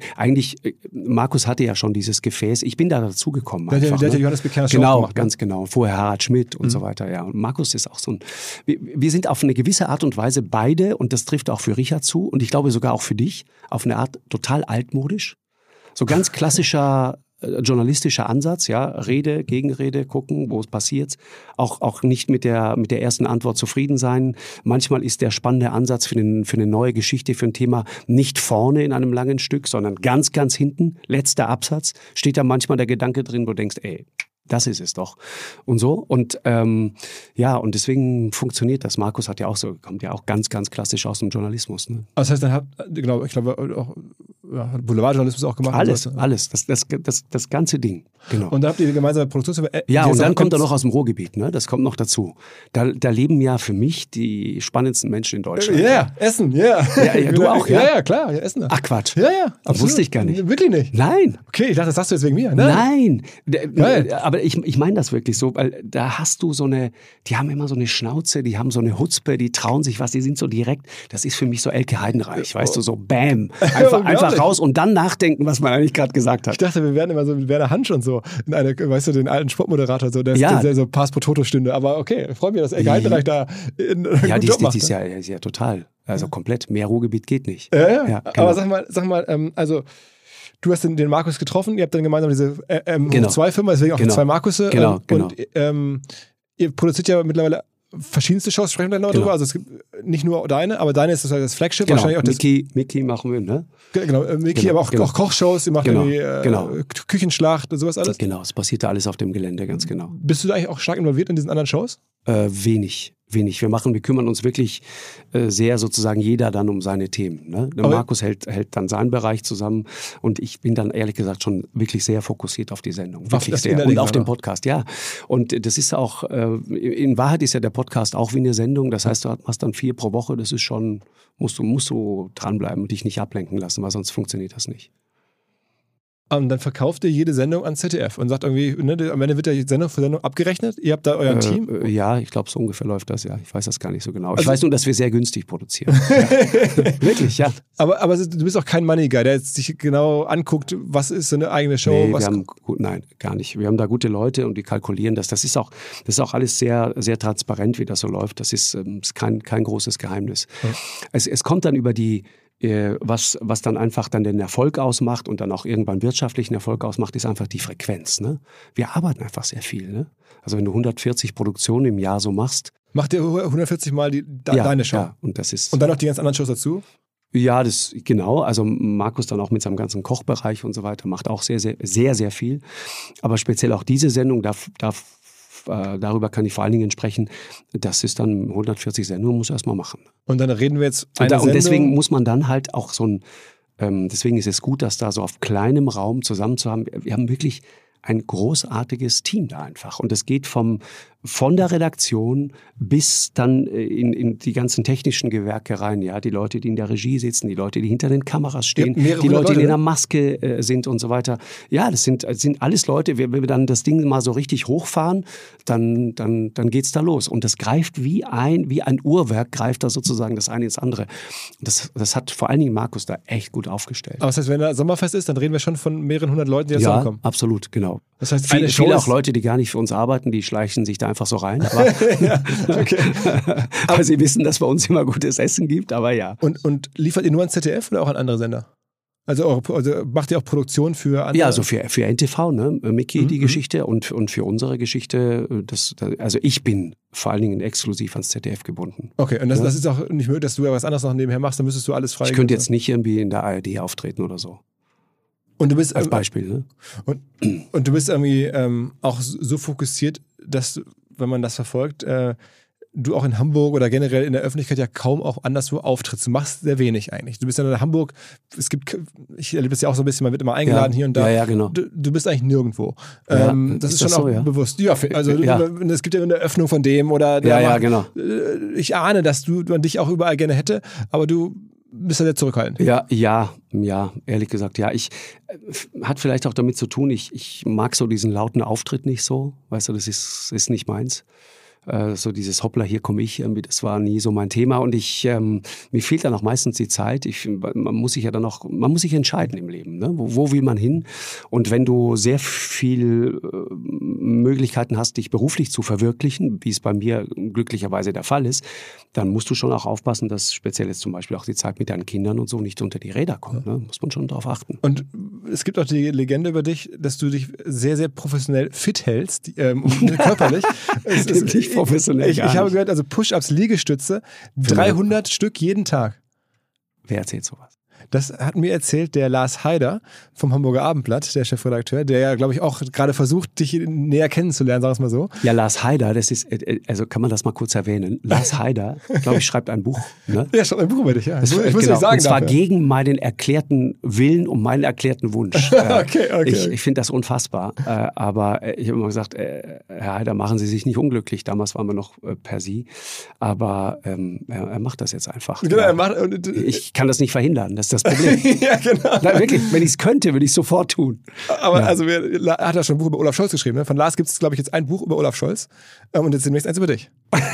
ja schon dieses Gefäß. Ich bin da dazugekommen. Der hat ja Johannes Bekerner schon gemacht. Genau, ganz genau. Vorher Harald Schmidt und so weiter. Ja. Und Markus ist auch so ein. Wir sind auf eine gewisse Art und Weise beide, und das trifft auch für Richard zu und ich glaube sogar auch für dich, auf eine Art total altmodisch. So ganz klassischer journalistischer Ansatz, ja, Rede, Gegenrede, gucken, wo es passiert. Auch nicht mit der ersten Antwort zufrieden sein. Manchmal ist der spannende Ansatz für eine neue Geschichte, für ein Thema nicht vorne in einem langen Stück, sondern ganz, ganz hinten, letzter Absatz, steht da manchmal der Gedanke drin, wo du denkst, ey, das ist es doch. Und so. Und ja, und deswegen funktioniert das. Markus kommt ja auch ganz, ganz klassisch aus dem Journalismus. Ne? Das heißt, dann ich glaube auch Boulevardjournalismus auch gemacht. Alles. Das ganze Ding. Genau. Und dann habt ihr gemeinsame Produktion. Ja, und dann kommt er noch aus dem Ruhrgebiet. Ne? Das kommt noch dazu. Da leben ja für mich die spannendsten Menschen in Deutschland. Ja, Essen, ja. Ja, du auch, ja? Ja, klar, ja, Essen. Ach, Quatsch. Ja. Das wusste ich gar nicht. Wirklich nicht? Nein. Okay, ich dachte, das sagst du jetzt wegen mir. Nein. Aber ich meine das wirklich so, weil da hast du die haben immer so eine Schnauze, die haben so eine Hutzpe, die trauen sich was, die sind so direkt. Das ist für mich so Elke Heidenreich, weißt du, so bam. Einfach raus und dann nachdenken, was man eigentlich gerade gesagt hat. Ich dachte, wir wären immer so mit Werner Hansch und so, in weißt du, den alten Sportmoderator, so, der so Pass pro Toto stünde. Aber okay, freut mich, dass Elke Heidenreich da die ist ja total, also komplett. Mehr Ruhrgebiet geht nicht. Ja, genau. Aber sag mal, also du hast den Markus getroffen, ihr habt dann gemeinsam diese zwei Firmen, deswegen auch zwei Markusse. Genau. Und ihr produziert ja mittlerweile verschiedenste Shows, sprechen wir gleich noch drüber. Also es gibt nicht nur deine, aber deine ist das Flagship. Genau. Wahrscheinlich auch Mickey machen wir, ne? Genau, Mickey, aber auch Kochshows, ihr macht irgendwie Küchenschlacht und sowas alles. Genau, es passiert da alles auf dem Gelände, ganz genau. Bist du da eigentlich auch stark involviert in diesen anderen Shows? Wenig. Wir kümmern uns wirklich sehr sozusagen jeder dann um seine Themen. Ne? Der Markus hält dann seinen Bereich zusammen und ich bin dann ehrlich gesagt schon wirklich sehr fokussiert auf die Sendung. Wirklich sehr. Und auf den Podcast, ja. Und das ist auch, in Wahrheit ist ja der Podcast auch wie eine Sendung. Das heißt, du hast dann 4 pro Woche, das ist schon, musst du dranbleiben und dich nicht ablenken lassen, weil sonst funktioniert das nicht. Und dann verkauft ihr jede Sendung an ZDF und sagt irgendwie, ne, am Ende wird ja Sendung für Sendung abgerechnet. Ihr habt da euer Team? Ja, ich glaube, so ungefähr läuft das, ja. Ich weiß das gar nicht so genau. Ich weiß nur, dass wir sehr günstig produzieren. Wirklich, ja. Aber du bist auch kein Money Guy, der jetzt sich genau anguckt, was ist so eine eigene Show? Nee, nein, gar nicht. Wir haben da gute Leute und die kalkulieren das. Das ist auch alles sehr, sehr transparent, wie das so läuft. Das ist kein großes Geheimnis. Ja. Es kommt dann über was dann einfach dann den Erfolg ausmacht und dann auch irgendwann wirtschaftlichen Erfolg ausmacht, ist einfach die Frequenz. Ne? Wir arbeiten einfach sehr viel. Ne? Also wenn du 140 Produktionen im Jahr so machst. Macht ihr 140 Mal deine Show? Ja, und dann noch die ganz anderen Shows dazu? Ja, das genau. Also Markus dann auch mit seinem ganzen Kochbereich und so weiter macht auch sehr, sehr, sehr, sehr viel. Aber speziell auch diese Sendung darüber kann ich vor allen Dingen sprechen, das ist dann 140 Sendungen, muss erstmal machen. Und dann reden wir jetzt und deswegen muss man dann halt auch deswegen ist es gut, dass da so auf kleinem Raum zusammen zu haben. Wir haben wirklich ein großartiges Team da einfach. Und es geht von der Redaktion bis dann in die ganzen technischen Gewerke rein. Ja, die Leute, die in der Regie sitzen, die Leute, die hinter den Kameras stehen, die Leute, die in der Maske sind und so weiter. Ja, das sind alles Leute. Wenn wir dann das Ding mal so richtig hochfahren, dann geht's da los. Und das greift wie ein Uhrwerk, greift da sozusagen das eine ins andere. Das hat vor allen Dingen Markus da echt gut aufgestellt. Aber das heißt, wenn da Sommerfest ist, dann reden wir schon von mehreren 100 Leuten, die da zusammenkommen. Ja, absolut, genau. Das heißt, viele auch Leute, die gar nicht für uns arbeiten, die schleichen sich da einfach so rein. Aber ja, okay. Aber sie wissen, dass es bei uns immer gutes Essen gibt, aber ja. Und liefert ihr nur an ZDF oder auch an andere Sender? Also macht ihr auch Produktion für andere? Ja, also für NTV, ne? Mickey, die Geschichte und für unsere Geschichte, also ich bin vor allen Dingen exklusiv ans ZDF gebunden. Okay, und das ist auch nicht möglich, dass du ja was anderes noch nebenher machst, dann müsstest du alles frei. Ich könnte jetzt nicht irgendwie in der ARD auftreten oder so. Und du bist als Beispiel, ne? Und du bist irgendwie auch so fokussiert, dass, wenn man das verfolgt, du auch in Hamburg oder generell in der Öffentlichkeit ja kaum auch anderswo auftrittst. Du machst sehr wenig eigentlich. Du bist ja in Hamburg, ich erlebe es ja auch so ein bisschen, man wird immer eingeladen hier und da. Ja, genau. Du bist eigentlich nirgendwo. Das ist schon auch so, bewusst. Ja, also es gibt ja eine Öffnung von dem oder genau. Ich ahne, dass du dich auch überall gerne hätte, aber du bist du sehr zurückhaltend? Ja, ehrlich gesagt, ja. Hat vielleicht auch damit zu tun, ich mag so diesen lauten Auftritt nicht so. Weißt du, das ist nicht meins. So dieses Hoppla, hier komme ich, irgendwie, das war nie so mein Thema und mir fehlt dann auch meistens die Zeit. Man muss sich entscheiden im Leben, ne? Wo will man hin? Und wenn du sehr viel Möglichkeiten hast, dich beruflich zu verwirklichen, wie es bei mir glücklicherweise der Fall ist, dann musst du schon auch aufpassen, dass speziell jetzt zum Beispiel auch die Zeit mit deinen Kindern und so nicht unter die Räder kommt. Ne? Muss man schon drauf achten. Und es gibt auch die Legende über dich, dass du dich sehr, sehr professionell fit hältst, körperlich. Professionell ich habe gehört, also Push-Ups, Liegestütze, 300 Stück jeden Tag. Wer erzählt sowas? Das hat mir erzählt der Lars Haider vom Hamburger Abendblatt, der Chefredakteur, der ja, glaube ich, auch gerade versucht, dich näher kennenzulernen, sag ich mal so. Ja, Lars Haider, das ist, also kann man das mal kurz erwähnen? Lars Haider, glaube ich, schreibt ein Buch. Ne? Ja, schreibt ein Buch über dich, ja. Ich muss nicht sagen. Und zwar gegen meinen erklärten Willen und meinen erklärten Wunsch. Okay. Ich finde das unfassbar. Aber ich habe immer gesagt, Herr Haider, machen Sie sich nicht unglücklich. Damals waren wir noch per Sie. Aber er macht das jetzt einfach. Genau, ja. Ich kann das nicht verhindern. Das ist das Problem. Ja, genau. Na, wirklich, wenn ich es könnte, würde ich es sofort tun. Aber also, er hat ja schon ein Buch über Olaf Scholz geschrieben. Ne? Von Lars gibt es, glaube ich, jetzt ein Buch über Olaf Scholz. Und jetzt demnächst eins über dich.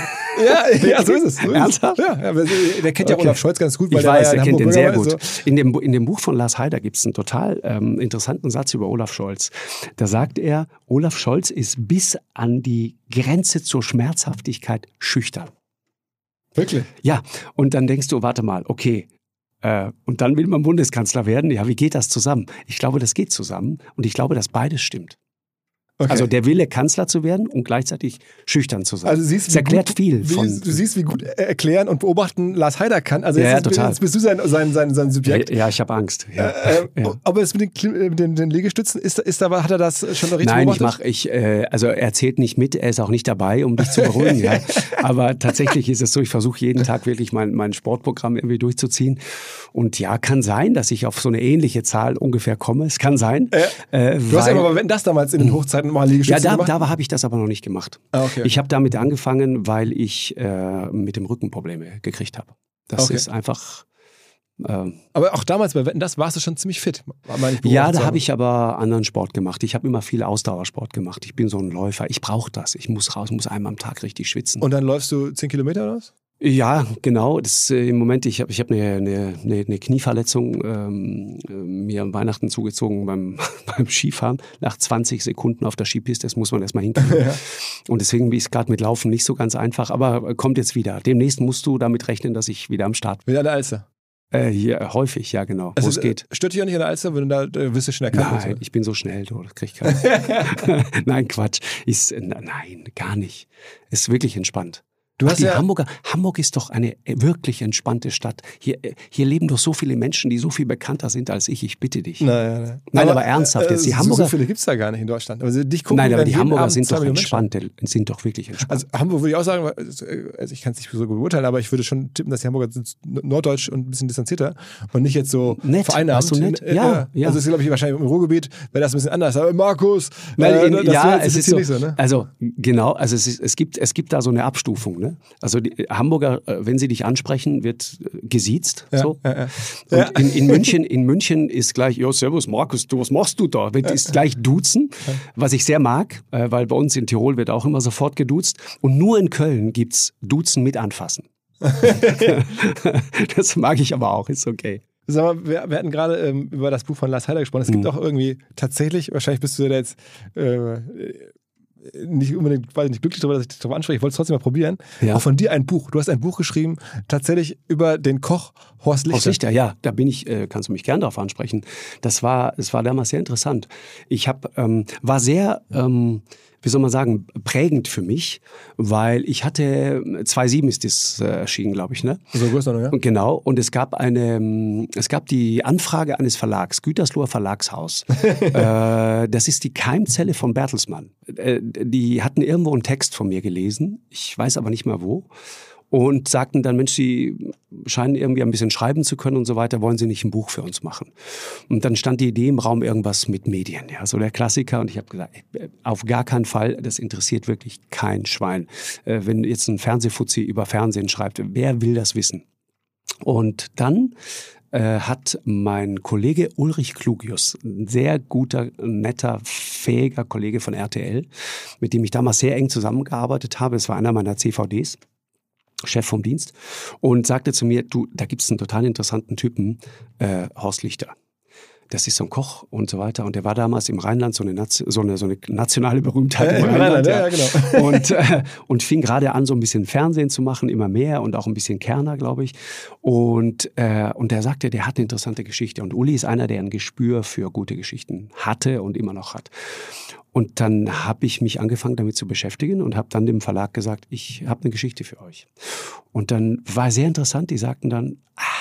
Ja, so ist es. Ernsthaft? Ja, der kennt ja Olaf Scholz ganz gut. Weil ich weiß, er kennt den sehr gut. So. In dem Buch von Lars Haider gibt es einen total interessanten Satz über Olaf Scholz. Da sagt er, Olaf Scholz ist bis an die Grenze zur Schmerzhaftigkeit schüchtern. Wirklich? Ja, und dann denkst du, warte mal, okay, und dann will man Bundeskanzler werden. Ja, wie geht das zusammen? Ich glaube, das geht zusammen und ich glaube, dass beides stimmt. Okay. Also der Wille, Kanzler zu werden und gleichzeitig schüchtern zu sein. Also das erklärt viel. Du siehst, wie gut erklären und beobachten Lars Haider kann. Also total. Jetzt bist du sein Subjekt. Ja, ich habe Angst. Ja. Aber das mit den Liegestützen, hat er das schon noch richtig beobachtet? Nein, also er erzählt nicht mit, er ist auch nicht dabei, um dich zu beruhigen. Ja. Aber tatsächlich ist es so, ich versuche jeden Tag wirklich mein Sportprogramm irgendwie durchzuziehen. Und ja, kann sein, dass ich auf so eine ähnliche Zahl ungefähr komme. Es kann sein. Du hast ja aber, wenn das damals in den Hochzeiten mal Liegestütze gemacht? Ja, da habe ich das aber noch nicht gemacht. Okay. Ich habe damit angefangen, weil ich mit dem Rücken Probleme gekriegt habe. Das ist einfach... aber auch damals bei Wetten, das warst du schon ziemlich fit. Ja, da habe ich aber anderen Sport gemacht. Ich habe immer viel Ausdauersport gemacht. Ich bin so ein Läufer. Ich brauche das. Ich muss raus, muss einmal am Tag richtig schwitzen. Und dann läufst du 10 Kilometer oder was? Ja, genau. Das, im Moment, ich hab eine Knieverletzung mir an Weihnachten zugezogen beim Skifahren. Nach 20 Sekunden auf der Skipiste, das muss man erstmal hinkriegen. Ja. Und deswegen ist es gerade mit Laufen nicht so ganz einfach, aber kommt jetzt wieder. Demnächst musst du damit rechnen, dass ich wieder am Start bin. Wieder an der Alster? Ja, häufig, ja genau. Also, wo es geht. Stört dich auch nicht an der Alster, wenn du da wirst du schon erkannt? Nein, ich bin so schnell, das krieg ich keinen. Nein, Quatsch. Nein, gar nicht. Ist wirklich entspannt. Hamburg ist doch eine wirklich entspannte Stadt. Hier leben doch so viele Menschen, die so viel bekannter sind als ich. Ich bitte dich. Nein, aber ernsthaft jetzt. Die Hamburger, so viele gibt es da gar nicht in Deutschland. Aber dich gucken nein, aber die Hamburger sind doch entspannt. Sind doch wirklich entspannt. Also Hamburg würde ich auch sagen, also ich kann es nicht so gut beurteilen, aber ich würde schon tippen, dass die Hamburger sind norddeutsch und ein bisschen distanzierter und nicht jetzt so nett, vereinnahmt. So nett? Ja. Also es ist, glaube ich, wahrscheinlich im Ruhrgebiet wäre das ein bisschen anders. Aber Markus, es ist so, nicht so, ne? Also genau, also es gibt da so eine Abstufung, ne? Also die Hamburger, wenn sie dich ansprechen, wird gesiezt. Ja, so. Ja. Und in München ist gleich, ja, servus Markus, was machst du da? Ist gleich duzen, was ich sehr mag, weil bei uns in Tirol wird auch immer sofort geduzt. Und nur in Köln gibt's Duzen mit Anfassen. Das mag ich aber auch, ist okay. Sag mal, wir hatten gerade über das Buch von Lars Haider gesprochen. Es gibt auch irgendwie tatsächlich, wahrscheinlich bist du da jetzt nicht unbedingt, weiß nicht, glücklich darüber, dass ich dich darauf anspreche. Ich wollte es trotzdem mal probieren. Ja. Auch von dir ein Buch. Du hast ein Buch geschrieben, tatsächlich über den Koch Horst Lichter. Horst Lichter, ja. Da kannst du mich gern darauf ansprechen. Das war damals sehr interessant. Ich war sehr, wie soll man sagen, prägend für mich, weil ich hatte 2007 ist das erschienen, glaube ich, ne? So Größenordnung, ja. Genau. Und es gab die Anfrage eines Verlags, Gütersloher Verlagshaus. Das ist die Keimzelle von Bertelsmann. Die hatten irgendwo einen Text von mir gelesen. Ich weiß aber nicht mehr wo. Und sagten dann, Mensch, Sie scheinen irgendwie ein bisschen schreiben zu können und so weiter, wollen Sie nicht ein Buch für uns machen? Und dann stand die Idee im Raum, irgendwas mit Medien, ja, so der Klassiker. Und ich habe gesagt, auf gar keinen Fall, das interessiert wirklich kein Schwein. Wenn jetzt ein Fernsehfuzzi über Fernsehen schreibt, wer will das wissen? Und dann hat mein Kollege Ulrich Klugius, ein sehr guter, netter, fähiger Kollege von RTL, mit dem ich damals sehr eng zusammengearbeitet habe, es war einer meiner CVDs, Chef vom Dienst, und sagte zu mir, du, da gibt's einen total interessanten Typen, Horst Lichter. Das ist so ein Koch und so weiter. Und der war damals im Rheinland so eine nationale Berühmtheit im Rheinland. Ja, genau. Und fing gerade an, so ein bisschen Fernsehen zu machen, immer mehr und auch ein bisschen Kerner, glaube ich. Und der sagte, der hat eine interessante Geschichte. Und Uli ist einer, der ein Gespür für gute Geschichten hatte und immer noch hat. Und dann habe ich mich angefangen, damit zu beschäftigen und habe dann dem Verlag gesagt, ich habe eine Geschichte für euch. Und dann war sehr interessant, die sagten dann,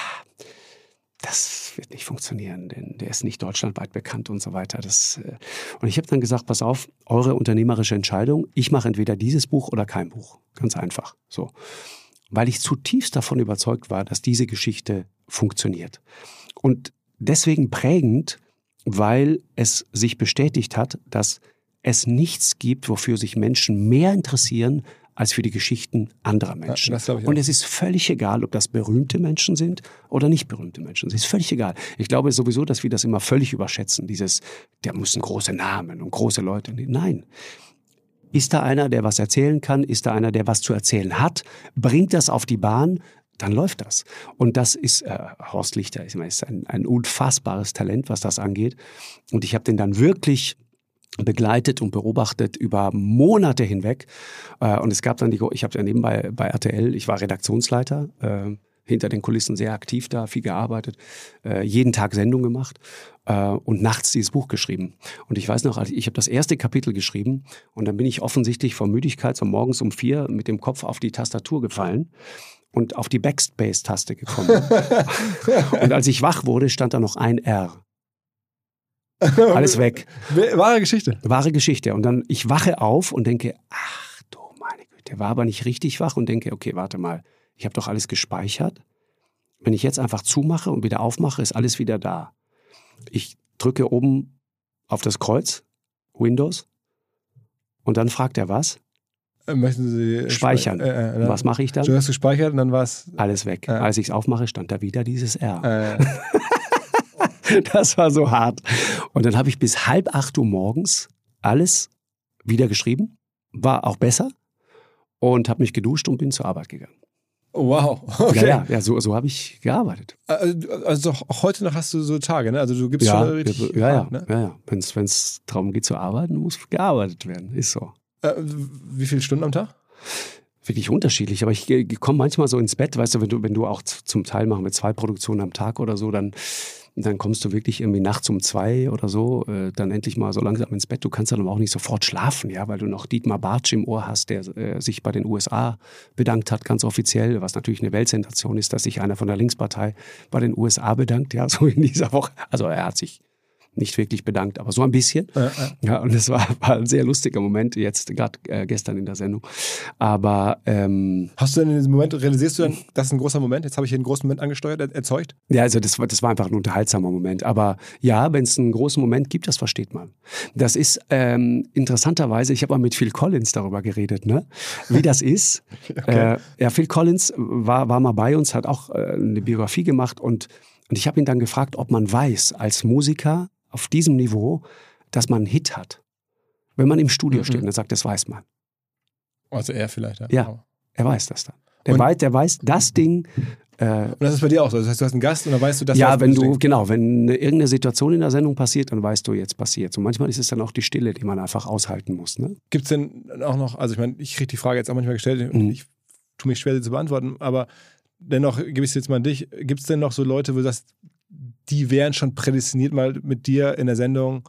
das wird nicht funktionieren, denn der ist nicht deutschlandweit bekannt und so weiter. Und ich habe dann gesagt, pass auf, eure unternehmerische Entscheidung, ich mache entweder dieses Buch oder kein Buch. Ganz einfach. So. Weil ich zutiefst davon überzeugt war, dass diese Geschichte funktioniert. Und deswegen prägend, weil es sich bestätigt hat, dass es nichts gibt, wofür sich Menschen mehr interessieren, als für die Geschichten anderer Menschen. Ja, das glaube ich auch. Und es ist völlig egal, ob das berühmte Menschen sind oder nicht berühmte Menschen. Es ist völlig egal. Ich glaube sowieso, dass wir das immer völlig überschätzen. Der müssen große Namen und große Leute. Nein. Ist da einer, der was erzählen kann? Ist da einer, der was zu erzählen hat? Bringt das auf die Bahn? Dann läuft das. Und das ist, Horst Lichter ist ein unfassbares Talent, was das angeht. Und ich habe den dann wirklich begleitet und beobachtet über Monate hinweg. Und es gab dann ich habe ja nebenbei bei RTL, ich war Redaktionsleiter, hinter den Kulissen sehr aktiv da, viel gearbeitet, jeden Tag Sendung gemacht und nachts dieses Buch geschrieben. Und ich weiß noch, ich habe das erste Kapitel geschrieben und dann bin ich offensichtlich vor Müdigkeit so morgens um 4 mit dem Kopf auf die Tastatur gefallen und auf die Backspace-Taste gekommen. Und als ich wach wurde, stand da noch ein R. Alles weg. Wahre Geschichte. Wahre Geschichte. Und dann, ich wache auf und denke, ach du meine Güte, war aber nicht richtig wach und denke, okay, warte mal, ich habe doch alles gespeichert. Wenn ich jetzt einfach zumache und wieder aufmache, ist alles wieder da. Ich drücke oben auf das Kreuz, Windows, und dann fragt er was? Möchten Sie speichern? Was mache ich dann? Du hast gespeichert und dann war es... Alles weg. Als ich es aufmache, stand da wieder dieses R. Das war so hart. Und dann habe ich bis 7:30 Uhr morgens alles wieder geschrieben. War auch besser. Und habe mich geduscht und bin zur Arbeit gegangen. Wow. Okay. Ja, so habe ich gearbeitet. Also auch heute noch hast du so Tage, ne? Also du gibst schon richtig... Ja. Wenn es darum geht zu arbeiten, muss gearbeitet werden. Ist so. Wie viele Stunden am Tag? Wirklich unterschiedlich, aber ich komme manchmal so ins Bett, weißt du, wenn du auch zum Teil machen mit 2 Produktionen am Tag oder so, dann kommst du wirklich irgendwie nachts um 2 oder so, dann endlich mal so langsam ins Bett. Du kannst dann aber auch nicht sofort schlafen, ja, weil du noch Dietmar Bartsch im Ohr hast, der sich bei den USA bedankt hat, ganz offiziel, was natürlich eine Weltsensation ist, dass sich einer von der Linkspartei bei den USA bedankt, ja, so in dieser Woche. Also er hat sich nicht wirklich bedankt, aber so ein bisschen. Ja, und das war ein sehr lustiger Moment, jetzt gerade gestern in der Sendung. Aber hast du denn in diesem Moment, realisierst du dann, das ist ein großer Moment, jetzt habe ich hier einen großen Moment angesteuert, erzeugt? Ja, also das war einfach ein unterhaltsamer Moment. Aber ja, wenn es einen großen Moment gibt, das versteht man. Das ist interessanterweise, ich habe mal mit Phil Collins darüber geredet, ne? Wie das ist. Okay. Phil Collins war mal bei uns, hat auch eine Biografie gemacht und ich habe ihn dann gefragt, ob man weiß, als Musiker auf diesem Niveau, dass man einen Hit hat. Wenn man im Studio steht und er sagt, das weiß man. Also er vielleicht, ja. Ja, er weiß das dann. Der weiß das Ding. Und das ist bei dir auch so. Das heißt, du hast einen Gast und dann weißt du, dass ja, wenn irgendeine Situation in der Sendung passiert, dann weißt du, jetzt passiert. Und manchmal ist es dann auch die Stille, die man einfach aushalten muss. Ne? Gibt es denn auch noch, also ich meine, ich kriege die Frage jetzt auch manchmal gestellt und ich tue mich schwer, sie zu beantworten, aber dennoch gebe ich es jetzt mal an dich. Gibt es denn noch so Leute, wo du sagst, die wären schon prädestiniert mal mit dir in der Sendung,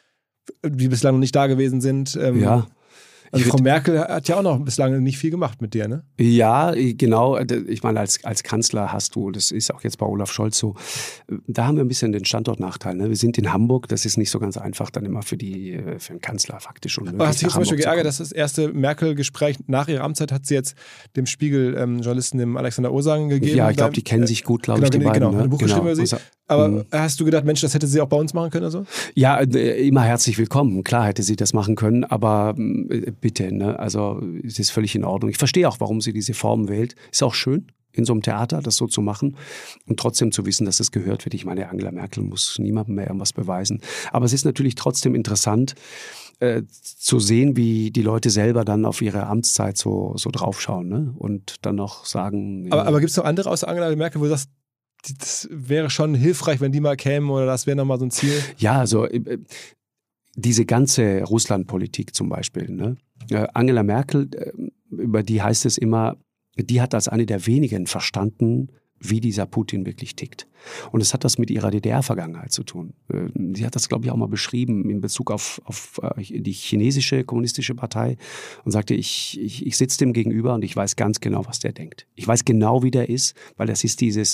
die bislang noch nicht da gewesen sind? Ja. Also Frau Merkel hat ja auch noch bislang nicht viel gemacht mit dir, ne? Ja, genau. Ich meine, als Kanzler hast du, das ist auch jetzt bei Olaf Scholz so, da haben wir ein bisschen den Standortnachteil. Ne? Wir sind in Hamburg, das ist nicht so ganz einfach dann immer für den Kanzler faktisch unmöglich. Aber hast du dich zum Beispiel geärgert, dass das erste Merkel-Gespräch nach ihrer Amtszeit hat sie jetzt dem Spiegel-Journalisten, dem Alexander Ursagen gegeben? Ja, ich glaube, die kennen sich gut, glaube ich, die beiden. Genau, ein Buch geschrieben über sie. Aber hast du gedacht, Mensch, das hätte sie auch bei uns machen können oder so? Ja, immer herzlich willkommen. Klar hätte sie das machen können, aber bitte, ne? Also es ist völlig in Ordnung. Ich verstehe auch, warum sie diese Form wählt. Ist auch schön. in so einem Theater, das so zu machen und trotzdem zu wissen, dass es gehört wird. Ich meine, Angela Merkel muss niemandem mehr irgendwas beweisen. Aber es ist natürlich trotzdem interessant, zu sehen, wie die Leute selber dann auf ihre Amtszeit so draufschauen, ne? Und dann noch sagen... Aber gibt es noch andere außer Angela Merkel, wo du sagst, das wäre schon hilfreich, wenn die mal kämen oder das wäre nochmal so ein Ziel? Ja, also diese ganze Russlandpolitik zum Beispiel, ne? Angela Merkel, über die heißt es immer, die hat als eine der wenigen verstanden, wie dieser Putin wirklich tickt. Und es hat das mit ihrer DDR-Vergangenheit zu tun. Sie hat das, glaube ich, auch mal beschrieben in Bezug auf die chinesische kommunistische Partei und sagte, ich sitze dem gegenüber und ich weiß ganz genau, was der denkt. Ich weiß genau, wie der ist, weil das ist diese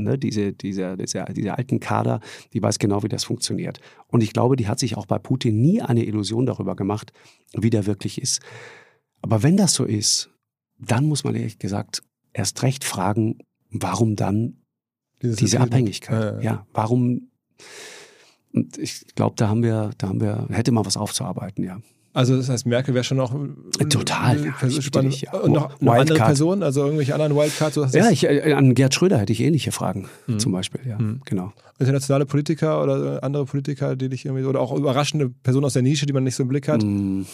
alten Kader, die weiß genau, wie das funktioniert. Und ich glaube, die hat sich auch bei Putin nie eine Illusion darüber gemacht, wie der wirklich ist. Aber wenn das so ist, dann muss man ehrlich gesagt erst recht fragen, warum dann diese Abhängigkeit? Ja, warum? Und ich glaube, da hätte man was aufzuarbeiten, ja. Also das heißt, Merkel wäre schon noch total spannend. Ja. Und noch andere Personen, also irgendwelche anderen Wildcards? Ja, an Gerd Schröder hätte ich ähnliche Fragen, zum Beispiel, ja, genau. Internationale Politiker oder andere Politiker, die dich irgendwie, oder auch überraschende Personen aus der Nische, die man nicht so im Blick hat?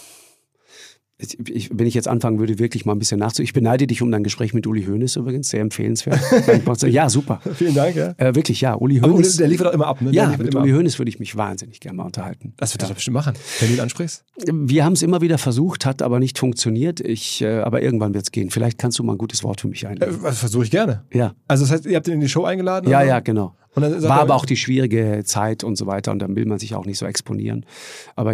Wenn ich jetzt anfangen würde, wirklich mal ein bisschen nachzudenken. Ich beneide dich um dein Gespräch mit Uli Hoeneß übrigens, sehr empfehlenswert. Ja, super. Vielen Dank. Ja. Wirklich, ja. Uli Hoeneß. Der liefert auch immer ab, ne? Ja, mit Uli Hoeneß würde ich mich wahnsinnig gerne mal unterhalten. Das wird er bestimmt machen, wenn du ihn ansprichst. Wir haben es immer wieder versucht, hat aber nicht funktioniert. Aber irgendwann wird es gehen. Vielleicht kannst du mal ein gutes Wort für mich einlegen. Das versuche ich gerne. Ja. Also das heißt, ihr habt ihn in die Show eingeladen? Ja, oder? Ja, genau. Und dann war aber auch die schwierige Zeit und so weiter und dann will man sich auch nicht so exponieren. Aber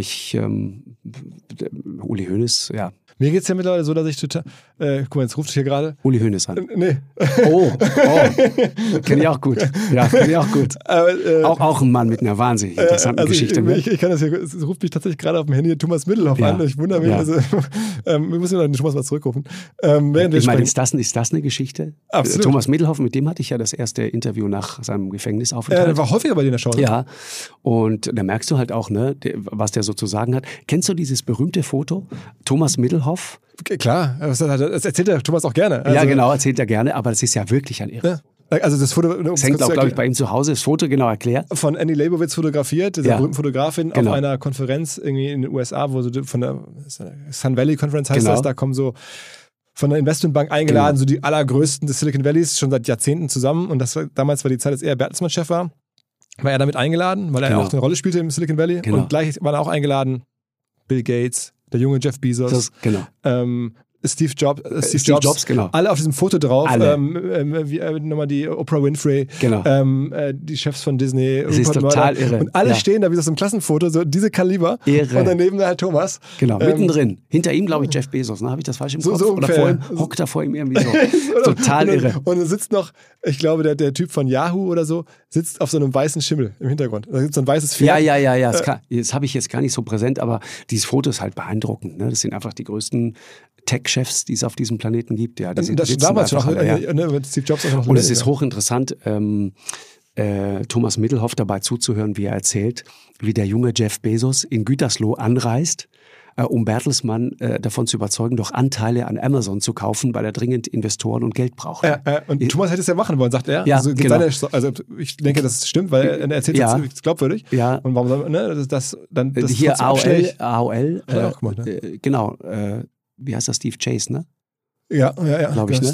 Uli Hoeneß, ja. Mir geht es ja mittlerweile so, dass ich total. Guck mal, jetzt ruft hier gerade. Uli Hoeneß an. Nee. Oh. Kenn ich auch gut. Ja, kenn ich auch gut. Aber, auch ein Mann mit einer wahnsinnig interessanten Geschichte. Ich kann das hier, es ruft mich tatsächlich gerade auf dem Handy Thomas Middelhoff an. Ich wundere mich. Ja. Also, wir müssen den Thomas mal zurückrufen. Ich meine, ist das eine Geschichte? Absolut. Thomas Middelhoff, mit dem hatte ich ja das erste Interview nach seinem Gefängnisaufenthalt. Der war häufiger bei dir in der Show. Ja, und da merkst du halt auch, ne, was der so zu sagen hat. Kennst du dieses berühmte Foto? Thomas Middelhoff? Klar, das erzählt der Thomas auch gerne. Also, ja, genau, erzählt er gerne, aber das ist ja wirklich ein Irre. Ja. Also das Foto, das hängt auch, glaube ich, bei ihm zu Hause. Das Foto genau erklärt. Von Annie Leibovitz fotografiert, dieser berühmten Fotografin, genau. auf einer Konferenz irgendwie in den USA, wo so von der Sun Valley Conference heißt das, da kommen so von der Investmentbank eingeladen, so die allergrößten des Silicon Valleys, schon seit Jahrzehnten zusammen. Und damals war die Zeit, als er Bertelsmann-Chef war er damit eingeladen, weil er auch eine Rolle spielte im Silicon Valley. Genau. Und gleich waren auch eingeladen Bill Gates, der junge Jeff Bezos, Steve Jobs, genau. Alle auf diesem Foto drauf. Nochmal die Oprah Winfrey, genau. Die Chefs von Disney. Das ist total irre. Und alle stehen da wie so ein Klassenfoto, so diese Kaliber. Irre. Und daneben halt Thomas. Genau, mittendrin. Hinter ihm, glaube ich, Jeff Bezos. Ne? Habe ich das falsch im Kopf? So oder vor ihm, hockt er vor ihm irgendwie so. Total irre. Und dann sitzt noch, ich glaube, der Typ von Yahoo oder so, sitzt auf so einem weißen Schimmel im Hintergrund. Da gibt es so ein weißes Pferd. Ja. Das habe ich jetzt gar nicht so präsent, aber dieses Foto ist halt beeindruckend. Ne? Das sind einfach die größten Tech-Chefs, die es auf diesem Planeten gibt. Ja, die das damals schon, Steve Jobs auch noch. Und es ist hochinteressant, Thomas Middelhoff dabei zuzuhören, wie er erzählt, wie der junge Jeff Bezos in Gütersloh anreist, um Bertelsmann davon zu überzeugen, doch Anteile an Amazon zu kaufen, weil er dringend Investoren und Geld braucht. Und Thomas hätte es ja machen wollen, sagt er. Ja, also, genau. Also ich denke, das stimmt, weil er erzählt das glaubwürdig. Ja. Und warum soll man, das hier AOL, genau, wie heißt das, Steve Chase, ne? Ja. Glaube ich, ne?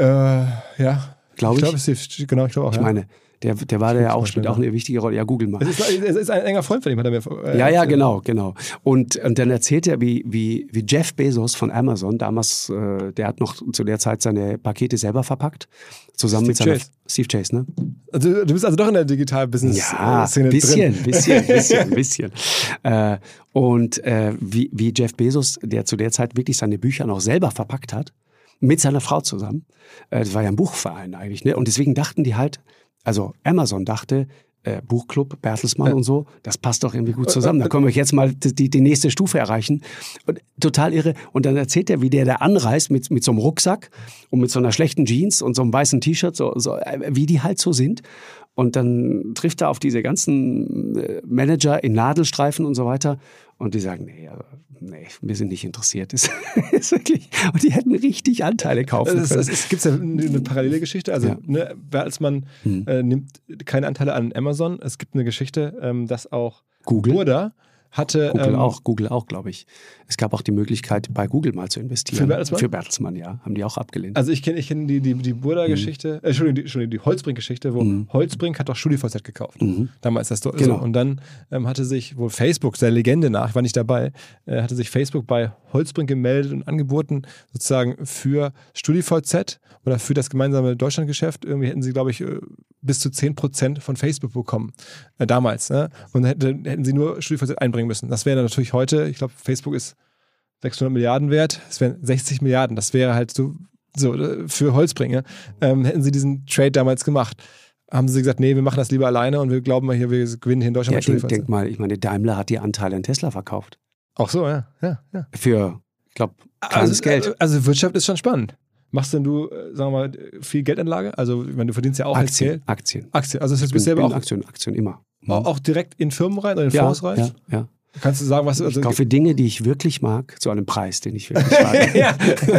Glaube ich. Genau, ich glaube auch. Ich meine, der war ja auch, spielt auch eine wichtige Rolle. Ja, google mal. Es ist ein enger Freund von ihm, hat er mir Ja, genau. Und dann erzählt er, wie Jeff Bezos von Amazon, damals, der hat noch zu der Zeit seine Pakete selber verpackt, zusammen mit seiner Steve Chase, ne? Also, du bist also doch in der Digital-Business-Szene drin. Bisschen. Und wie Jeff Bezos, der zu der Zeit wirklich seine Bücher noch selber verpackt hat, mit seiner Frau zusammen. Das war ja ein Buchverein eigentlich, ne? Und deswegen dachten die halt, also Amazon dachte, Buchclub, Bertelsmann und so, das passt doch irgendwie gut zusammen. Da können wir jetzt mal die nächste Stufe erreichen. Und, total irre. Und dann erzählt er, wie der da anreist mit so einem Rucksack und mit so einer schlechten Jeans und so einem weißen T-Shirt, so, wie die halt so sind. Und dann trifft er auf diese ganzen Manager in Nadelstreifen und so weiter Und die sagen, nee, wir sind nicht interessiert. Das ist wirklich, und die hätten richtig Anteile kaufen können. Es gibt ja eine parallele Geschichte. Also Bertelsmann nimmt keine Anteile an Amazon. Es gibt eine Geschichte, dass auch Google Burda hatte... Google auch, glaube ich. Es gab auch die Möglichkeit, bei Google mal zu investieren. Für Bertelsmann? Für Bertelsmann, ja. Haben die auch abgelehnt. Also ich kenn die Burda-Geschichte, Entschuldigung, die Holzbrink-Geschichte, wo Holzbrink hat doch StudiVZ gekauft. Damals das so. Genau. Und dann hatte sich wohl Facebook, der Legende nach, ich war nicht dabei, hatte sich Facebook bei Holzbrink gemeldet und angeboten, sozusagen für StudiVZ oder für das gemeinsame Deutschlandgeschäft. Irgendwie hätten sie, glaube ich, bis zu 10% von Facebook bekommen. Damals. Ne? Und hätten sie nur StudiVZ einbringen müssen. Das wäre natürlich heute, ich glaube, Facebook ist 600 Milliarden wert, das wären 60 Milliarden. Das wäre halt so für Holzbringer. Hätten sie diesen Trade damals gemacht, haben sie gesagt, nee, wir machen das lieber alleine und wir glauben mal hier, wir gewinnen hier in Deutschland. Ja, denk mal, ich meine, Daimler hat die Anteile an Tesla verkauft. Auch so, ja. Für, ich glaube, kleines Geld. Also Wirtschaft ist schon spannend. Machst denn du, sagen wir mal, viel Geldanlage? Also, ich meine, du verdienst ja auch Aktien. Aktien. Also das heißt, du bist selber auch Aktien immer. Auch direkt in Firmen rein oder in Fonds rein? Ja. Kannst du sagen, was... Also ich kaufe Dinge, die ich wirklich mag, zu einem Preis, den ich wirklich mag. Ja.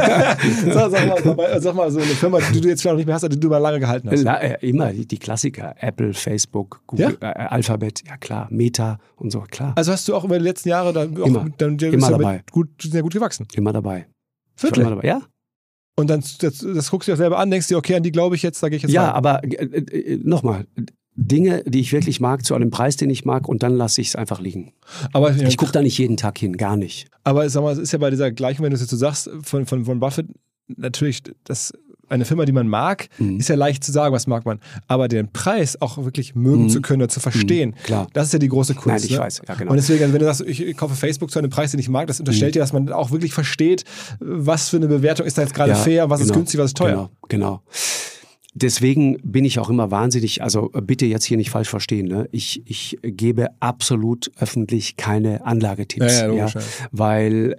Sag mal, so eine Firma, die du jetzt vielleicht noch nicht mehr hast, die du mal lange gehalten hast. Immer die Klassiker. Apple, Facebook, Google, Alphabet, ja klar, Meta und so, klar. Also hast du auch über die letzten Jahre immer dabei. Sehr gut gewachsen. Immer dabei. Wirklich? Immer dabei. Ja. Und dann das guckst du dir auch selber an, denkst dir, okay, an die glaube ich jetzt, da gehe ich jetzt rein. Ja, aber nochmal, Dinge, die ich wirklich mag, zu einem Preis, den ich mag, und dann lasse ich es einfach liegen. Aber ich gucke da nicht jeden Tag hin, gar nicht. Aber sag mal, es ist ja bei dieser Gleichung, wenn du es jetzt so sagst, von Buffett, natürlich, eine Firma, die man mag, ist ja leicht zu sagen, was mag man. Aber den Preis auch wirklich mögen zu können oder zu verstehen, klar. Das ist ja die große Kunst. Nein, ich weiß, ja genau. Und deswegen, wenn du sagst, ich kaufe Facebook zu einem Preis, den ich mag, das unterstellt dir, dass man auch wirklich versteht, was für eine Bewertung ist da jetzt gerade fair, was ist günstig, was ist teuer. Genau. Deswegen bin ich auch immer wahnsinnig, also bitte jetzt hier nicht falsch verstehen, ne? Ich gebe absolut öffentlich keine Anlagetipps, logisch, weil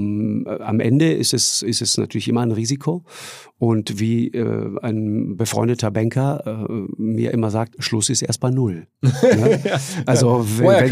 amEnde ist es natürlich immer ein Risiko und wie ein befreundeter Banker mir immer sagt, Schluss ist erst bei 0. Ne? Also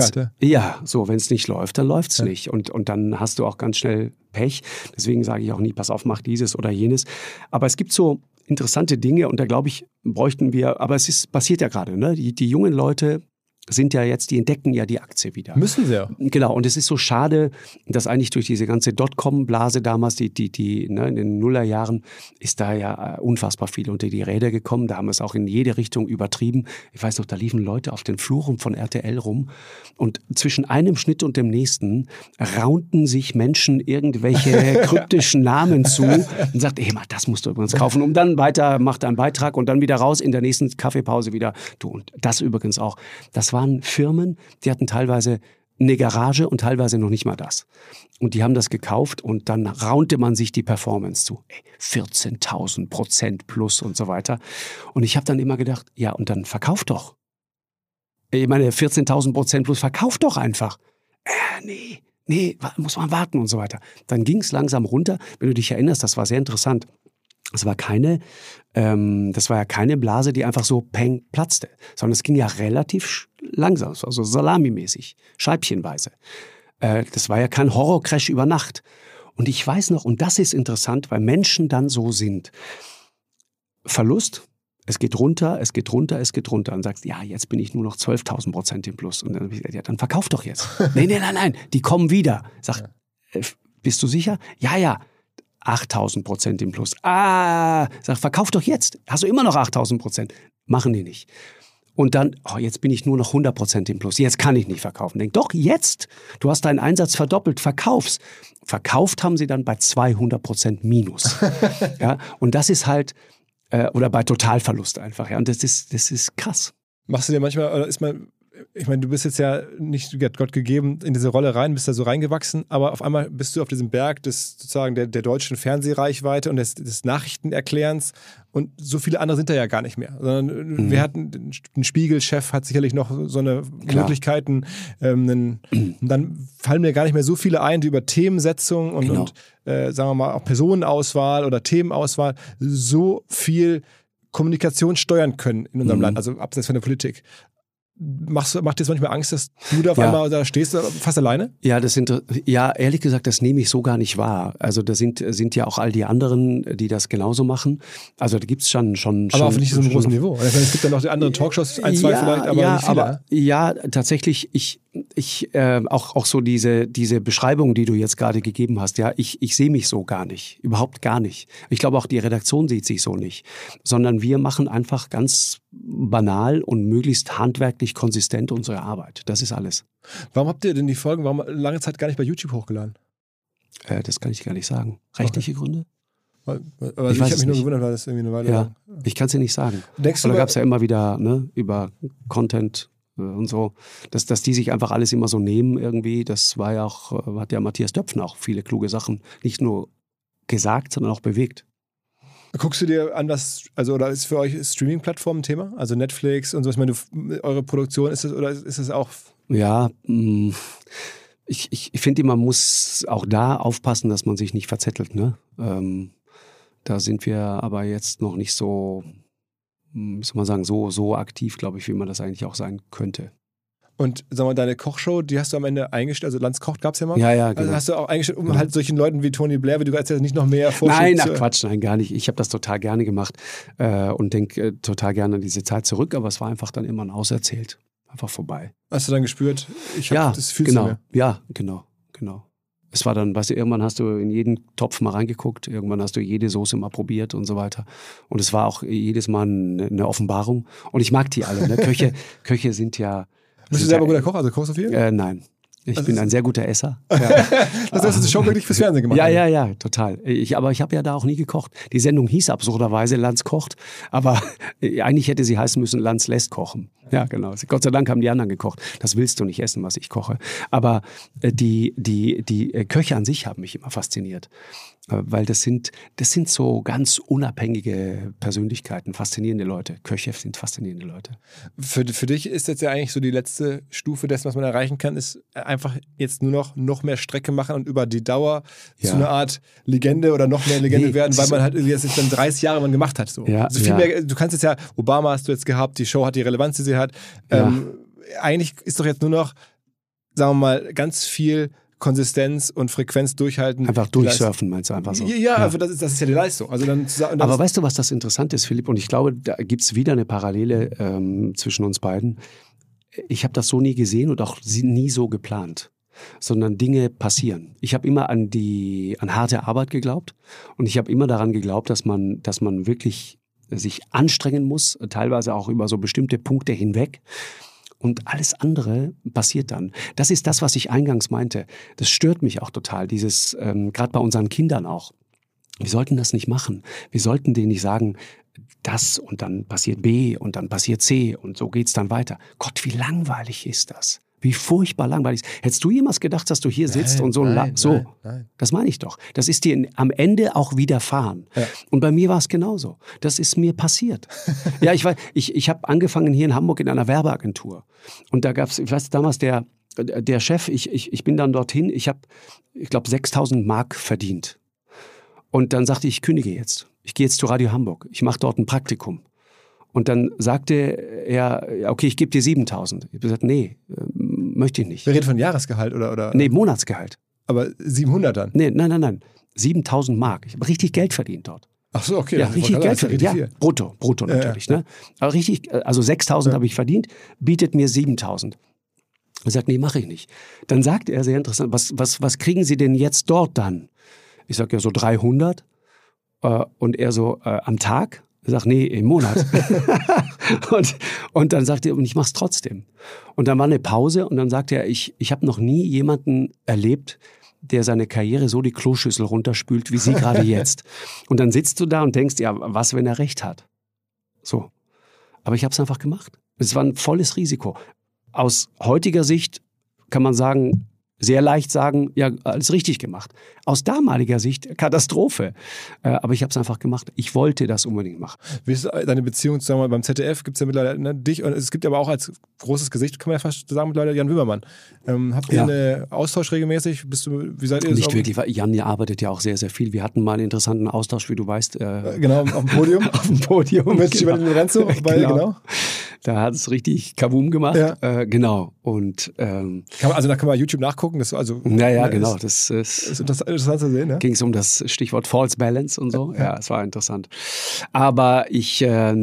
wenn es nicht läuft, dann läuft es nicht und dann hast du auch ganz schnell Pech. Deswegen sage ich auch nie, pass auf, mach dieses oder jenes. Aber es gibt so interessante Dinge und da glaube ich, bräuchten wir, aber passiert ja gerade, ne? Die jungen Leute sind ja jetzt, die entdecken ja die Aktie wieder. Müssen sie ja. Genau, und es ist so schade, dass eigentlich durch diese ganze Dotcom-Blase damals, die ne, in den Nullerjahren, ist da ja unfassbar viel unter die Räder gekommen. Da haben wir es auch in jede Richtung übertrieben. Ich weiß noch, da liefen Leute auf den Fluren von RTL rum und zwischen einem Schnitt und dem nächsten raunten sich Menschen irgendwelche kryptischen Namen zu und sagten, hey, das musst du übrigens kaufen. Und dann weiter, macht einen Beitrag und dann wieder raus in der nächsten Kaffeepause wieder. Du, und das übrigens auch. Das waren Firmen, die hatten teilweise eine Garage und teilweise noch nicht mal das. Und die haben das gekauft und dann raunte man sich die Performance zu. 14.000% plus und so weiter. Und ich habe dann immer gedacht, ja, und dann verkauf doch. Ich meine, 14.000% plus, verkauf doch einfach. Nee, muss man warten und so weiter. Dann ging es langsam runter. Wenn du dich erinnerst, das war sehr interessant. Das war ja keine Blase, die einfach so peng platzte, sondern es ging ja relativ langsam, also salamimäßig, scheibchenweise. Das war ja kein Horrorcrash über Nacht. Und ich weiß noch, und das ist interessant, weil Menschen dann so sind. Verlust, es geht runter. Und sagst, ja, jetzt bin ich nur noch 12.000% im Plus. Und dann habe ich gesagt, ja, dann verkauf doch jetzt. Nein, die kommen wieder. Sag, bist du sicher? Ja. 8.000% im Plus. Sag, verkauf doch jetzt. Hast du immer noch 8.000%? Machen die nicht. Und dann, jetzt bin ich nur noch 100% im Plus. Jetzt kann ich nicht verkaufen. Denk, doch, jetzt. Du hast deinen Einsatz verdoppelt. Verkauf's. Verkauft haben sie dann bei 200% Minus. Ja, und das ist halt, oder bei Totalverlust einfach. Ja, und das ist krass. Machst du dir manchmal, oder ist man, ich meine, du bist jetzt ja nicht Gott gegeben in diese Rolle rein, bist da so reingewachsen, aber auf einmal bist du auf diesem Berg des sozusagen der deutschen Fernsehreichweite und des Nachrichtenerklärens und so viele andere sind da ja gar nicht mehr. Sondern wir hatten, ein Spiegelchef hat sicherlich noch so eine Möglichkeiten. Und dann fallen mir gar nicht mehr so viele ein, die über Themensetzung und sagen wir mal auch Personenauswahl oder Themenauswahl so viel Kommunikation steuern können in unserem Land, also abseits von der Politik. macht dir das manchmal Angst, dass du da auf einmal da stehst, fast alleine? Ja, ehrlich gesagt, das nehme ich so gar nicht wahr. Also da sind ja auch all die anderen, die das genauso machen. Also da gibt es schon. Aber auf nicht so einem großen Niveau. Es gibt ja noch die anderen Talkshows, ein, zwei vielleicht, aber nicht viele. Ja, tatsächlich, auch so diese Beschreibung, die du jetzt gerade gegeben hast, ja, ich sehe mich so gar nicht. Überhaupt gar nicht. Ich glaube auch die Redaktion sieht sich so nicht. Sondern wir machen einfach ganz banal und möglichst handwerklich konsistent unsere Arbeit. Das ist alles. Warum habt ihr denn die Folgen lange Zeit gar nicht bei YouTube hochgeladen? Das kann ich gar nicht sagen. Rechtliche Gründe? Aber ich habe mich nur gewundert, weil das irgendwie eine Weile lang. Ich kann es dir nicht sagen. Da gab es ja immer wieder über Content und so, dass die sich einfach alles immer so nehmen irgendwie. Das war ja auch, hat ja Matthias Döpfner auch viele kluge Sachen nicht nur gesagt, sondern auch bewegt. Guckst du dir an, oder ist für euch Streaming-Plattformen ein Thema? Also Netflix und so. Ich meine, eure Produktion, ist das auch? Ja, ich finde, man muss auch da aufpassen, dass man sich nicht verzettelt. Ne? Da sind wir aber jetzt noch nicht so, wie soll man sagen, so aktiv, glaube ich, wie man das eigentlich auch sein könnte. Und sag mal, deine Kochshow, die hast du am Ende eingestellt, also Lanz kocht gab es ja mal. Ja, genau. Also hast du auch eingestellt, um halt solchen Leuten wie Tony Blair, wie du erzählst, nicht noch mehr Vorschläge Nein, gar nicht. Ich habe das total gerne gemacht und denke total gerne an diese Zeit zurück, aber es war einfach dann immer ein Auserzählt. Einfach vorbei. Hast du dann gespürt, das fühlst du mir? Ja, genau. Es war dann, weißt du, irgendwann hast du in jeden Topf mal reingeguckt, irgendwann hast du jede Soße mal probiert und so weiter. Und es war auch jedes Mal eine Offenbarung. Und ich mag die alle. Ne? Köche sind ja... Bist du selber guter Koch? Also kochst du viel? Nein. Ich bin ein sehr guter Esser. Ja. Das heißt, du hast schon wirklich fürs Fernsehen gemacht? Ja, total. Aber ich habe ja da auch nie gekocht. Die Sendung hieß absurderweise Lanz kocht, aber eigentlich hätte sie heißen müssen, Lanz lässt kochen. Ja, genau. Gott sei Dank haben die anderen gekocht. Das willst du nicht essen, was ich koche. Aber die Köche an sich haben mich immer fasziniert. Weil das sind so ganz unabhängige Persönlichkeiten, faszinierende Leute. Köche sind faszinierende Leute. Für dich ist jetzt ja eigentlich so die letzte Stufe dessen, was man erreichen kann, ist einfach jetzt nur noch mehr Strecke machen und über die Dauer zu einer Art Legende oder noch mehr Legende werden, weil man halt jetzt dann 30 Jahre man gemacht hat. So. Ja, also viel mehr, du kannst jetzt ja, Obama hast du jetzt gehabt, die Show hat die Relevanz, die sie hat. Eigentlich ist doch jetzt nur noch, sagen wir mal, ganz viel Konsistenz und Frequenz durchhalten. Einfach durchsurfen, meinst du einfach so? Ja. Also das ist ja die Leistung. Also aber weißt du, was das Interessante ist, Philipp? Und ich glaube, da gibt es wieder eine Parallele zwischen uns beiden. Ich habe das so nie gesehen und auch nie so geplant, sondern Dinge passieren. Ich habe immer an harte Arbeit geglaubt und ich habe immer daran geglaubt, dass man wirklich sich anstrengen muss, teilweise auch über so bestimmte Punkte hinweg. Und alles andere passiert dann. Das ist das, was ich eingangs meinte. Das stört mich auch total, dieses, gerade bei unseren Kindern auch. Wir sollten das nicht machen. Wir sollten denen nicht sagen, das und dann passiert B und dann passiert C und so geht's dann weiter. Gott, wie langweilig ist das? Wie furchtbar langweilig. Hättest du jemals gedacht, dass du hier sitzt und nein. Das meine ich doch. Das ist dir am Ende auch widerfahren. Ja. Und bei mir war es genauso. Das ist mir passiert. Ja, ich habe angefangen hier in Hamburg in einer Werbeagentur. Und da gab's, ich weiß damals der Chef, ich bin dann dorthin, ich glaube 6.000 Mark verdient. Und dann sagte ich kündige jetzt. Ich gehe jetzt zu Radio Hamburg. Ich mache dort ein Praktikum. Und dann sagte er, okay, ich gebe dir 7.000. Ich habe gesagt, nee, möchte ich nicht. Wir reden von Jahresgehalt oder? Nee, Monatsgehalt. Aber 700 dann? Nee, nein. 7.000 Mark. Ich habe richtig Geld verdient dort. Ach so, okay. Ja, richtig Geld verdient. Ja, brutto natürlich. Ja. Ne? Aber richtig, also 6.000 habe ich verdient, bietet mir 7.000. Er sagt, nee, mache ich nicht. Dann sagt er, sehr interessant, was kriegen Sie denn jetzt dort dann? Ich sage, ja, so 300. Und er so, am Tag? Er sagt, nee, im Monat. und dann sagt er, und ich mach's trotzdem. Und dann war eine Pause und dann sagte er, ich habe noch nie jemanden erlebt, der seine Karriere so die Kloschüssel runterspült, wie Sie gerade jetzt. Und dann sitzt du da und denkst, ja, was, wenn er recht hat? So. Aber ich habe es einfach gemacht. Es war ein volles Risiko. Aus heutiger Sicht kann man sagen, sehr leicht sagen, ja, alles richtig gemacht. Aus damaliger Sicht Katastrophe. Aber ich habe es einfach gemacht. Ich wollte das unbedingt machen. Wie ist deine Beziehung, sagen wir mal, beim ZDF gibt es ja mittlerweile dich und es gibt aber auch als großes Gesicht, kann man ja fast sagen, mittlerweile Jan Wimmermann. Habt ihr einen Austausch regelmäßig? Wie seid ihr? Nicht wirklich, weil Jan arbeitet ja auch sehr, sehr viel. Wir hatten mal einen interessanten Austausch, wie du weißt. Genau, auf dem Podium. Auf dem Podium. Mit Giovanni Lorenzo. Genau. Da hat es richtig Kabum gemacht. Ja. Genau. Und da kann man bei YouTube nachgucken. Das genau. Das ist interessant zu sehen. Ne? Ging es um das Stichwort False Balance und so. Ja, es war interessant. Aber ich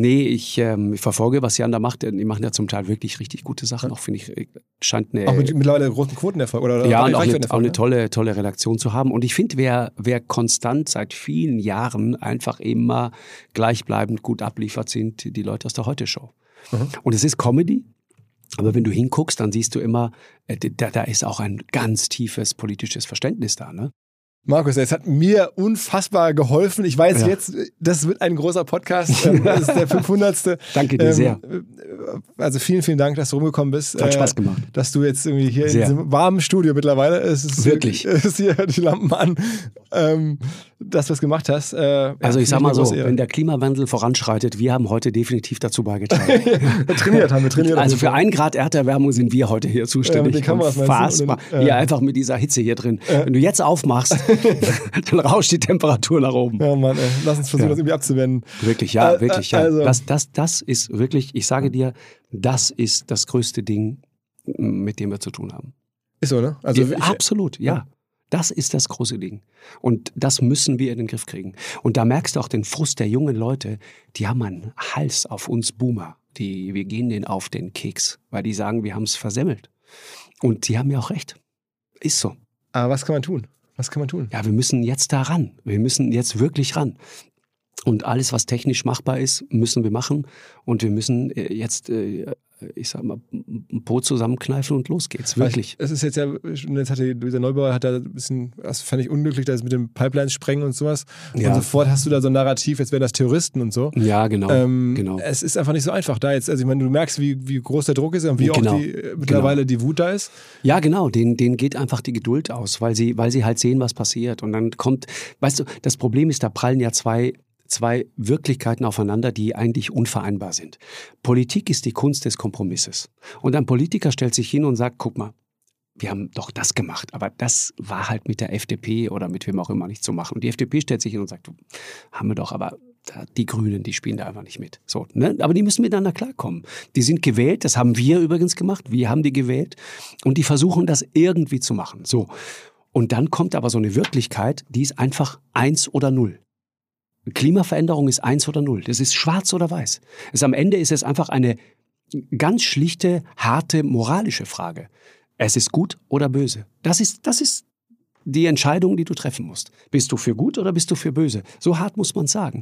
verfolge, was Jan da macht. Die machen ja zum Teil wirklich richtig gute Sachen. Auch finde ich, scheint eine... Auch mit mittlerweile großen Quotenerfolg. Und auch eine tolle Redaktion zu haben. Und ich finde, wer konstant seit vielen Jahren einfach immer gleichbleibend gut abliefert, sind die Leute aus der Heute-Show. Mhm. Und es ist Comedy, aber wenn du hinguckst, dann siehst du immer, da ist auch ein ganz tiefes politisches Verständnis da, ne? Markus, es hat mir unfassbar geholfen. Ich weiß jetzt, das wird ein großer Podcast. Das ist der 500. Danke dir sehr. Also vielen, vielen Dank, dass du rumgekommen bist. Hat Spaß gemacht. Dass du jetzt irgendwie hier in diesem warmen Studio mittlerweile, es ist wirklich, ist hier die Lampen an, dass du es gemacht hast. Also ich sag mal so, wenn der Klimawandel voranschreitet, wir haben heute definitiv dazu beigetragen. wir trainiert. Also für 1 Grad Erderwärmung sind wir heute hier zuständig. Mit den Kameras Unfassbar. Ja, einfach mit dieser Hitze hier drin. Wenn du jetzt aufmachst, dann rauscht die Temperatur nach oben. Ja, Mann, ey. Lass uns versuchen, das irgendwie abzuwenden. Wirklich, ja, wirklich, ja. Also. Das ist wirklich, ich sage dir, das ist das größte Ding, mit dem wir zu tun haben. Ist so, ne? Also absolut, ja. Das ist das große Ding. Und das müssen wir in den Griff kriegen. Und da merkst du auch den Frust der jungen Leute, die haben einen Hals auf uns Boomer. Wir gehen denen auf den Keks, weil die sagen, wir haben es versemmelt. Und die haben ja auch recht. Ist so. Aber was kann man tun? Was kann man tun? Ja, wir müssen jetzt da ran. Wir müssen jetzt wirklich ran. Und alles, was technisch machbar ist, müssen wir machen. Und wir müssen jetzt, ich sag mal, ein Po zusammenkneifen und los geht's. Wirklich. Es ist jetzt dieser Neubauer da ein bisschen, das fand ich unglücklich, da ist mit den Pipelines sprengen und sowas. Ja. Und sofort hast du da so ein Narrativ, jetzt wären das Terroristen und so. Ja, genau. Genau. Es ist einfach nicht so einfach da jetzt. Also ich meine, du merkst, wie groß der Druck ist und wie auch mittlerweile die Wut da ist. Ja, genau. Denen geht einfach die Geduld aus, weil sie halt sehen, was passiert. Und dann kommt, weißt du, das Problem ist, da prallen ja zwei Wirklichkeiten aufeinander, die eigentlich unvereinbar sind. Politik ist die Kunst des Kompromisses. Und ein Politiker stellt sich hin und sagt, guck mal, wir haben doch das gemacht, aber das war halt mit der FDP oder mit wem auch immer nicht zu machen. Und die FDP stellt sich hin und sagt, haben wir doch, aber die Grünen, die spielen da einfach nicht mit. So, ne? Aber die müssen miteinander klarkommen. Die sind gewählt, das haben wir übrigens gemacht, wir haben die gewählt und die versuchen das irgendwie zu machen. So. Und dann kommt aber so eine Wirklichkeit, die ist einfach 1 oder 0. Klimaveränderung ist 1 oder 0. Das ist schwarz oder weiß. Am Ende ist es einfach eine ganz schlichte, harte, moralische Frage. Es ist gut oder böse. Das ist die Entscheidung, die du treffen musst. Bist du für gut oder bist du für böse? So hart muss man sagen.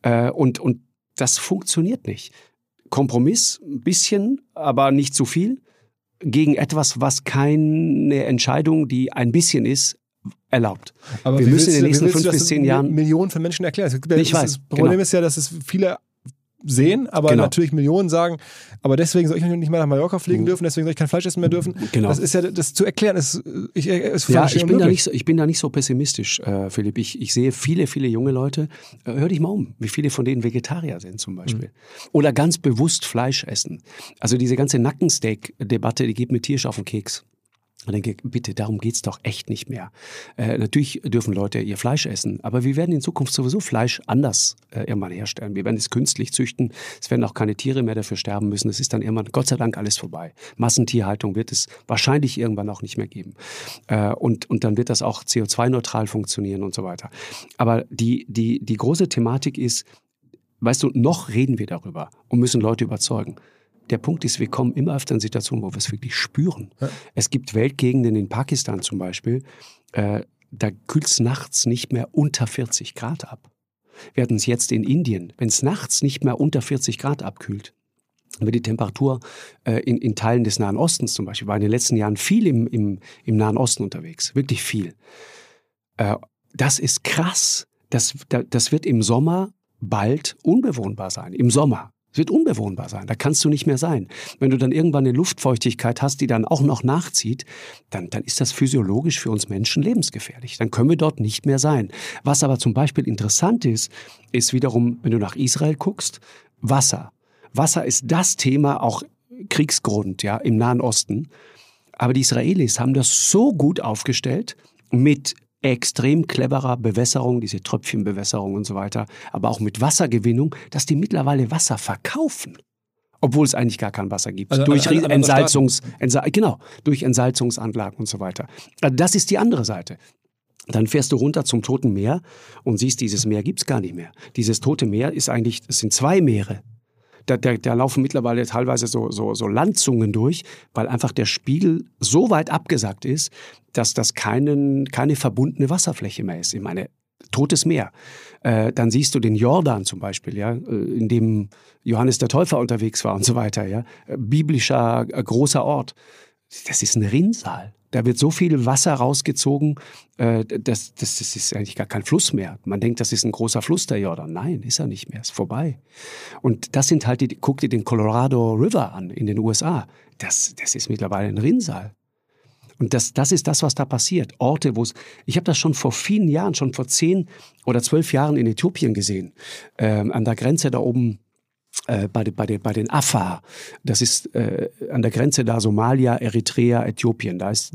Und das funktioniert nicht. Kompromiss, ein bisschen, aber nicht zu viel, gegen etwas, was keine Entscheidung, die ein bisschen ist, erlaubt. Aber wir müssen in den nächsten 5 bis 10 Jahren Millionen von Menschen erklären. Das Problem ist ja, dass es viele sehen, aber natürlich Millionen sagen, aber deswegen soll ich nicht mehr nach Mallorca fliegen dürfen, deswegen soll ich kein Fleisch essen mehr dürfen. Genau. Das ist ja, das zu erklären, ich bin da nicht so pessimistisch, Philipp. Ich sehe viele, viele junge Leute, hör dich mal um, wie viele von denen Vegetarier sind zum Beispiel. Oder ganz bewusst Fleisch essen. Also diese ganze Nackensteak-Debatte, die geht mir tierisch auf den Keks. Ich denke, bitte, darum geht's doch echt nicht mehr. Natürlich dürfen Leute ihr Fleisch essen, aber wir werden in Zukunft sowieso Fleisch anders irgendwann herstellen. Wir werden es künstlich züchten, es werden auch keine Tiere mehr dafür sterben müssen. Es ist dann irgendwann, Gott sei Dank, alles vorbei. Massentierhaltung wird es wahrscheinlich irgendwann auch nicht mehr geben. Und dann wird das auch CO2-neutral funktionieren und so weiter. Aber die große Thematik ist, weißt du, noch reden wir darüber und müssen Leute überzeugen. Der Punkt ist, wir kommen immer öfter in Situationen, wo wir es wirklich spüren. Ja. Es gibt Weltgegenden in Pakistan zum Beispiel, da kühlt es nachts nicht mehr unter 40 Grad ab. Wir hatten es jetzt in Indien, wenn es nachts nicht mehr unter 40 Grad abkühlt, wird die Temperatur in Teilen des Nahen Ostens zum Beispiel, war in den letzten Jahren viel im Nahen Osten unterwegs, wirklich viel. Das ist krass. Das wird im Sommer bald unbewohnbar sein, im Sommer. Es wird unbewohnbar sein, da kannst du nicht mehr sein. Wenn du dann irgendwann eine Luftfeuchtigkeit hast, die dann auch noch nachzieht, dann ist das physiologisch für uns Menschen lebensgefährlich. Dann können wir dort nicht mehr sein. Was aber zum Beispiel interessant ist wiederum, wenn du nach Israel guckst, Wasser. Wasser ist das Thema, auch Kriegsgrund, ja, im Nahen Osten. Aber die Israelis haben das so gut aufgestellt mit extrem cleverer Bewässerung, diese Tröpfchenbewässerung und so weiter, aber auch mit Wassergewinnung, dass die mittlerweile Wasser verkaufen. Obwohl es eigentlich gar kein Wasser gibt. Also durch an durch Entsalzungsanlagen und so weiter. Also das ist die andere Seite. Dann fährst du runter zum Toten Meer und siehst, dieses Meer gibt's gar nicht mehr. Dieses Tote Meer es sind 2 Meere. Da laufen mittlerweile teilweise so Landzungen durch, weil einfach der Spiegel so weit abgesackt ist, dass das keine verbundene Wasserfläche mehr ist. Ich meine, Totes Meer. Dann siehst du den Jordan zum Beispiel, ja, in dem Johannes der Täufer unterwegs war und so weiter. Ja. Biblischer großer Ort. Das ist ein Rinnsal. Da wird so viel Wasser rausgezogen, das ist eigentlich gar kein Fluss mehr. Man denkt, das ist ein großer Fluss, der Jordan. Nein, ist er nicht mehr, ist vorbei. Und das sind halt guck dir den Colorado River an in den USA. Das ist mittlerweile ein Rinnsal. Und das ist das, was da passiert. Orte, ich habe das schon vor vielen Jahren, schon vor 10 oder 12 Jahren in Äthiopien gesehen. An der Grenze da oben, bei den Afar. Das ist an der Grenze da Somalia, Eritrea, Äthiopien. Da ist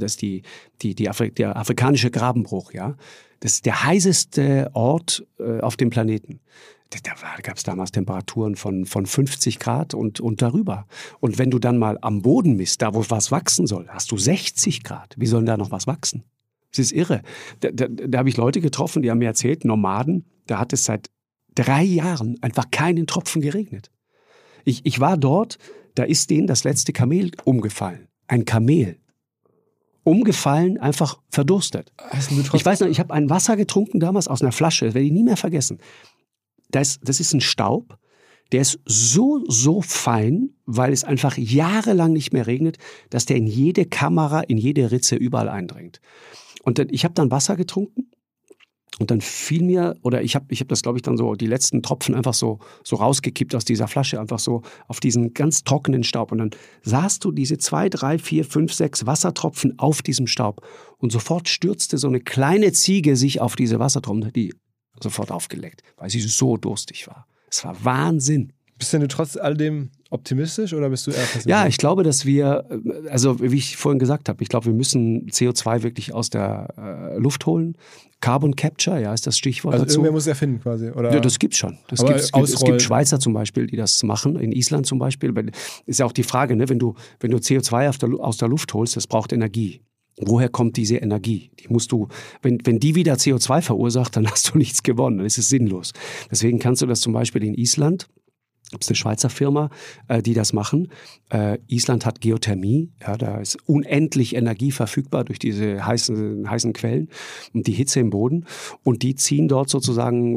der afrikanische Grabenbruch. Ja? Das ist der heißeste Ort auf dem Planeten. Da gab es damals Temperaturen von 50 Grad und darüber. Und wenn du dann mal am Boden misst, da wo was wachsen soll, hast du 60 Grad. Wie soll da noch was wachsen? Das ist irre. Da habe ich Leute getroffen, die haben mir erzählt, Nomaden, da hat es seit 3 Jahren einfach keinen Tropfen geregnet. Ich war dort, da ist denen das letzte Kamel umgefallen. Ein Kamel. Umgefallen, einfach verdurstet. Ich weiß noch, ich habe ein Wasser getrunken damals aus einer Flasche, das werde ich nie mehr vergessen. Das ist ein Staub, der ist so fein, weil es einfach jahrelang nicht mehr regnet, dass der in jede Kamera, in jede Ritze überall eindringt. Und ich habe dann Wasser getrunken und dann fiel mir, oder ich hab das, glaube ich, dann so die letzten Tropfen einfach so rausgekippt aus dieser Flasche, einfach so auf diesen ganz trockenen Staub. Und dann sahst du diese 2, 3, 4, 5, 6 Wassertropfen auf diesem Staub. Und sofort stürzte so eine kleine Ziege sich auf diese Wassertropfen, die sofort aufgeleckt, weil sie so durstig war. Es war Wahnsinn. Bist denn du trotz all dem optimistisch oder bist du eher pessimistisch? Ja, ich glaube, dass wir, also wie ich vorhin gesagt habe, ich glaube, wir müssen CO2 wirklich aus der Luft holen. Carbon Capture, ja, ist das Stichwort also dazu. Irgendwer muss es erfinden quasi. Oder? Ja, das gibt's schon. Es gibt Schweizer zum Beispiel, die das machen, in Island zum Beispiel. Ist ja auch die Frage, ne, wenn du CO2 aus der Luft holst, das braucht Energie. Woher kommt diese Energie? Die musst du, wenn die wieder CO2 verursacht, dann hast du nichts gewonnen, dann ist es sinnlos. Deswegen kannst du das zum Beispiel in Island, gibt es eine Schweizer Firma, die das machen. Island hat Geothermie, ja, da ist unendlich Energie verfügbar durch diese heißen Quellen und die Hitze im Boden. Und die ziehen dort sozusagen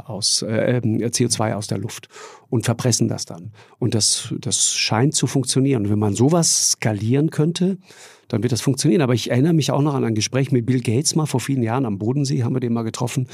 CO2 aus der Luft und verpressen das dann. Und das scheint zu funktionieren. Und wenn man sowas skalieren könnte, dann wird das funktionieren. Aber ich erinnere mich auch noch an ein Gespräch mit Bill Gates mal vor vielen Jahren am Bodensee, haben wir den mal getroffen.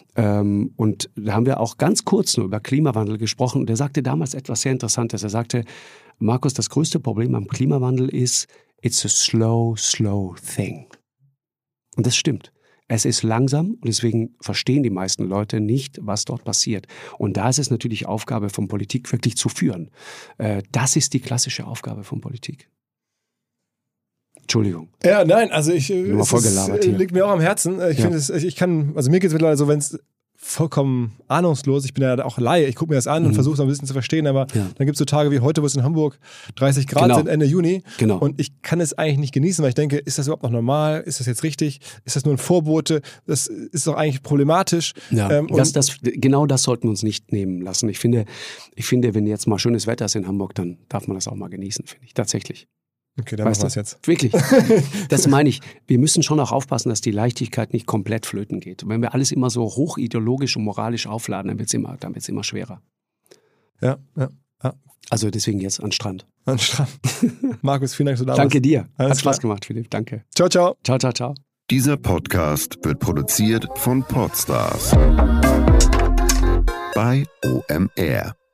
Und da haben wir auch ganz kurz nur über Klimawandel gesprochen. Und er sagte damals etwas sehr Interessantes. Er sagte, Markus, das größte Problem am Klimawandel ist, it's a slow thing. Und das stimmt. Es ist langsam und deswegen verstehen die meisten Leute nicht, was dort passiert. Und da ist es natürlich Aufgabe von Politik, wirklich zu führen. Das ist die klassische Aufgabe von Politik. Entschuldigung. Ja, nein, also es liegt mir auch am Herzen. Mir geht es mittlerweile so, wenn es vollkommen ahnungslos, ich bin ja auch Laie, ich gucke mir das an und versuche es ein bisschen zu verstehen, aber dann gibt es so Tage wie heute, wo es in Hamburg 30 Grad sind, Ende Juni und ich kann es eigentlich nicht genießen, weil ich denke, ist das überhaupt noch normal? Ist das jetzt richtig? Ist das nur ein Vorbote? Das ist doch eigentlich problematisch. Ja, genau das sollten wir uns nicht nehmen lassen. Ich finde, wenn jetzt mal schönes Wetter ist in Hamburg, dann darf man das auch mal genießen, finde ich, tatsächlich. Okay, dann machen wir es jetzt. Wirklich. Das meine ich. Wir müssen schon auch aufpassen, dass die Leichtigkeit nicht komplett flöten geht. Und wenn wir alles immer so hochideologisch und moralisch aufladen, dann wird's immer schwerer. Ja. Also deswegen jetzt an den Strand. An den Strand. Markus, vielen Dank, dass du da warst. Danke dir. Alles Hat Spaß gemacht, Philipp. Danke. Ciao, ciao. Ciao, ciao, ciao. Dieser Podcast wird produziert von Podstars bei OMR.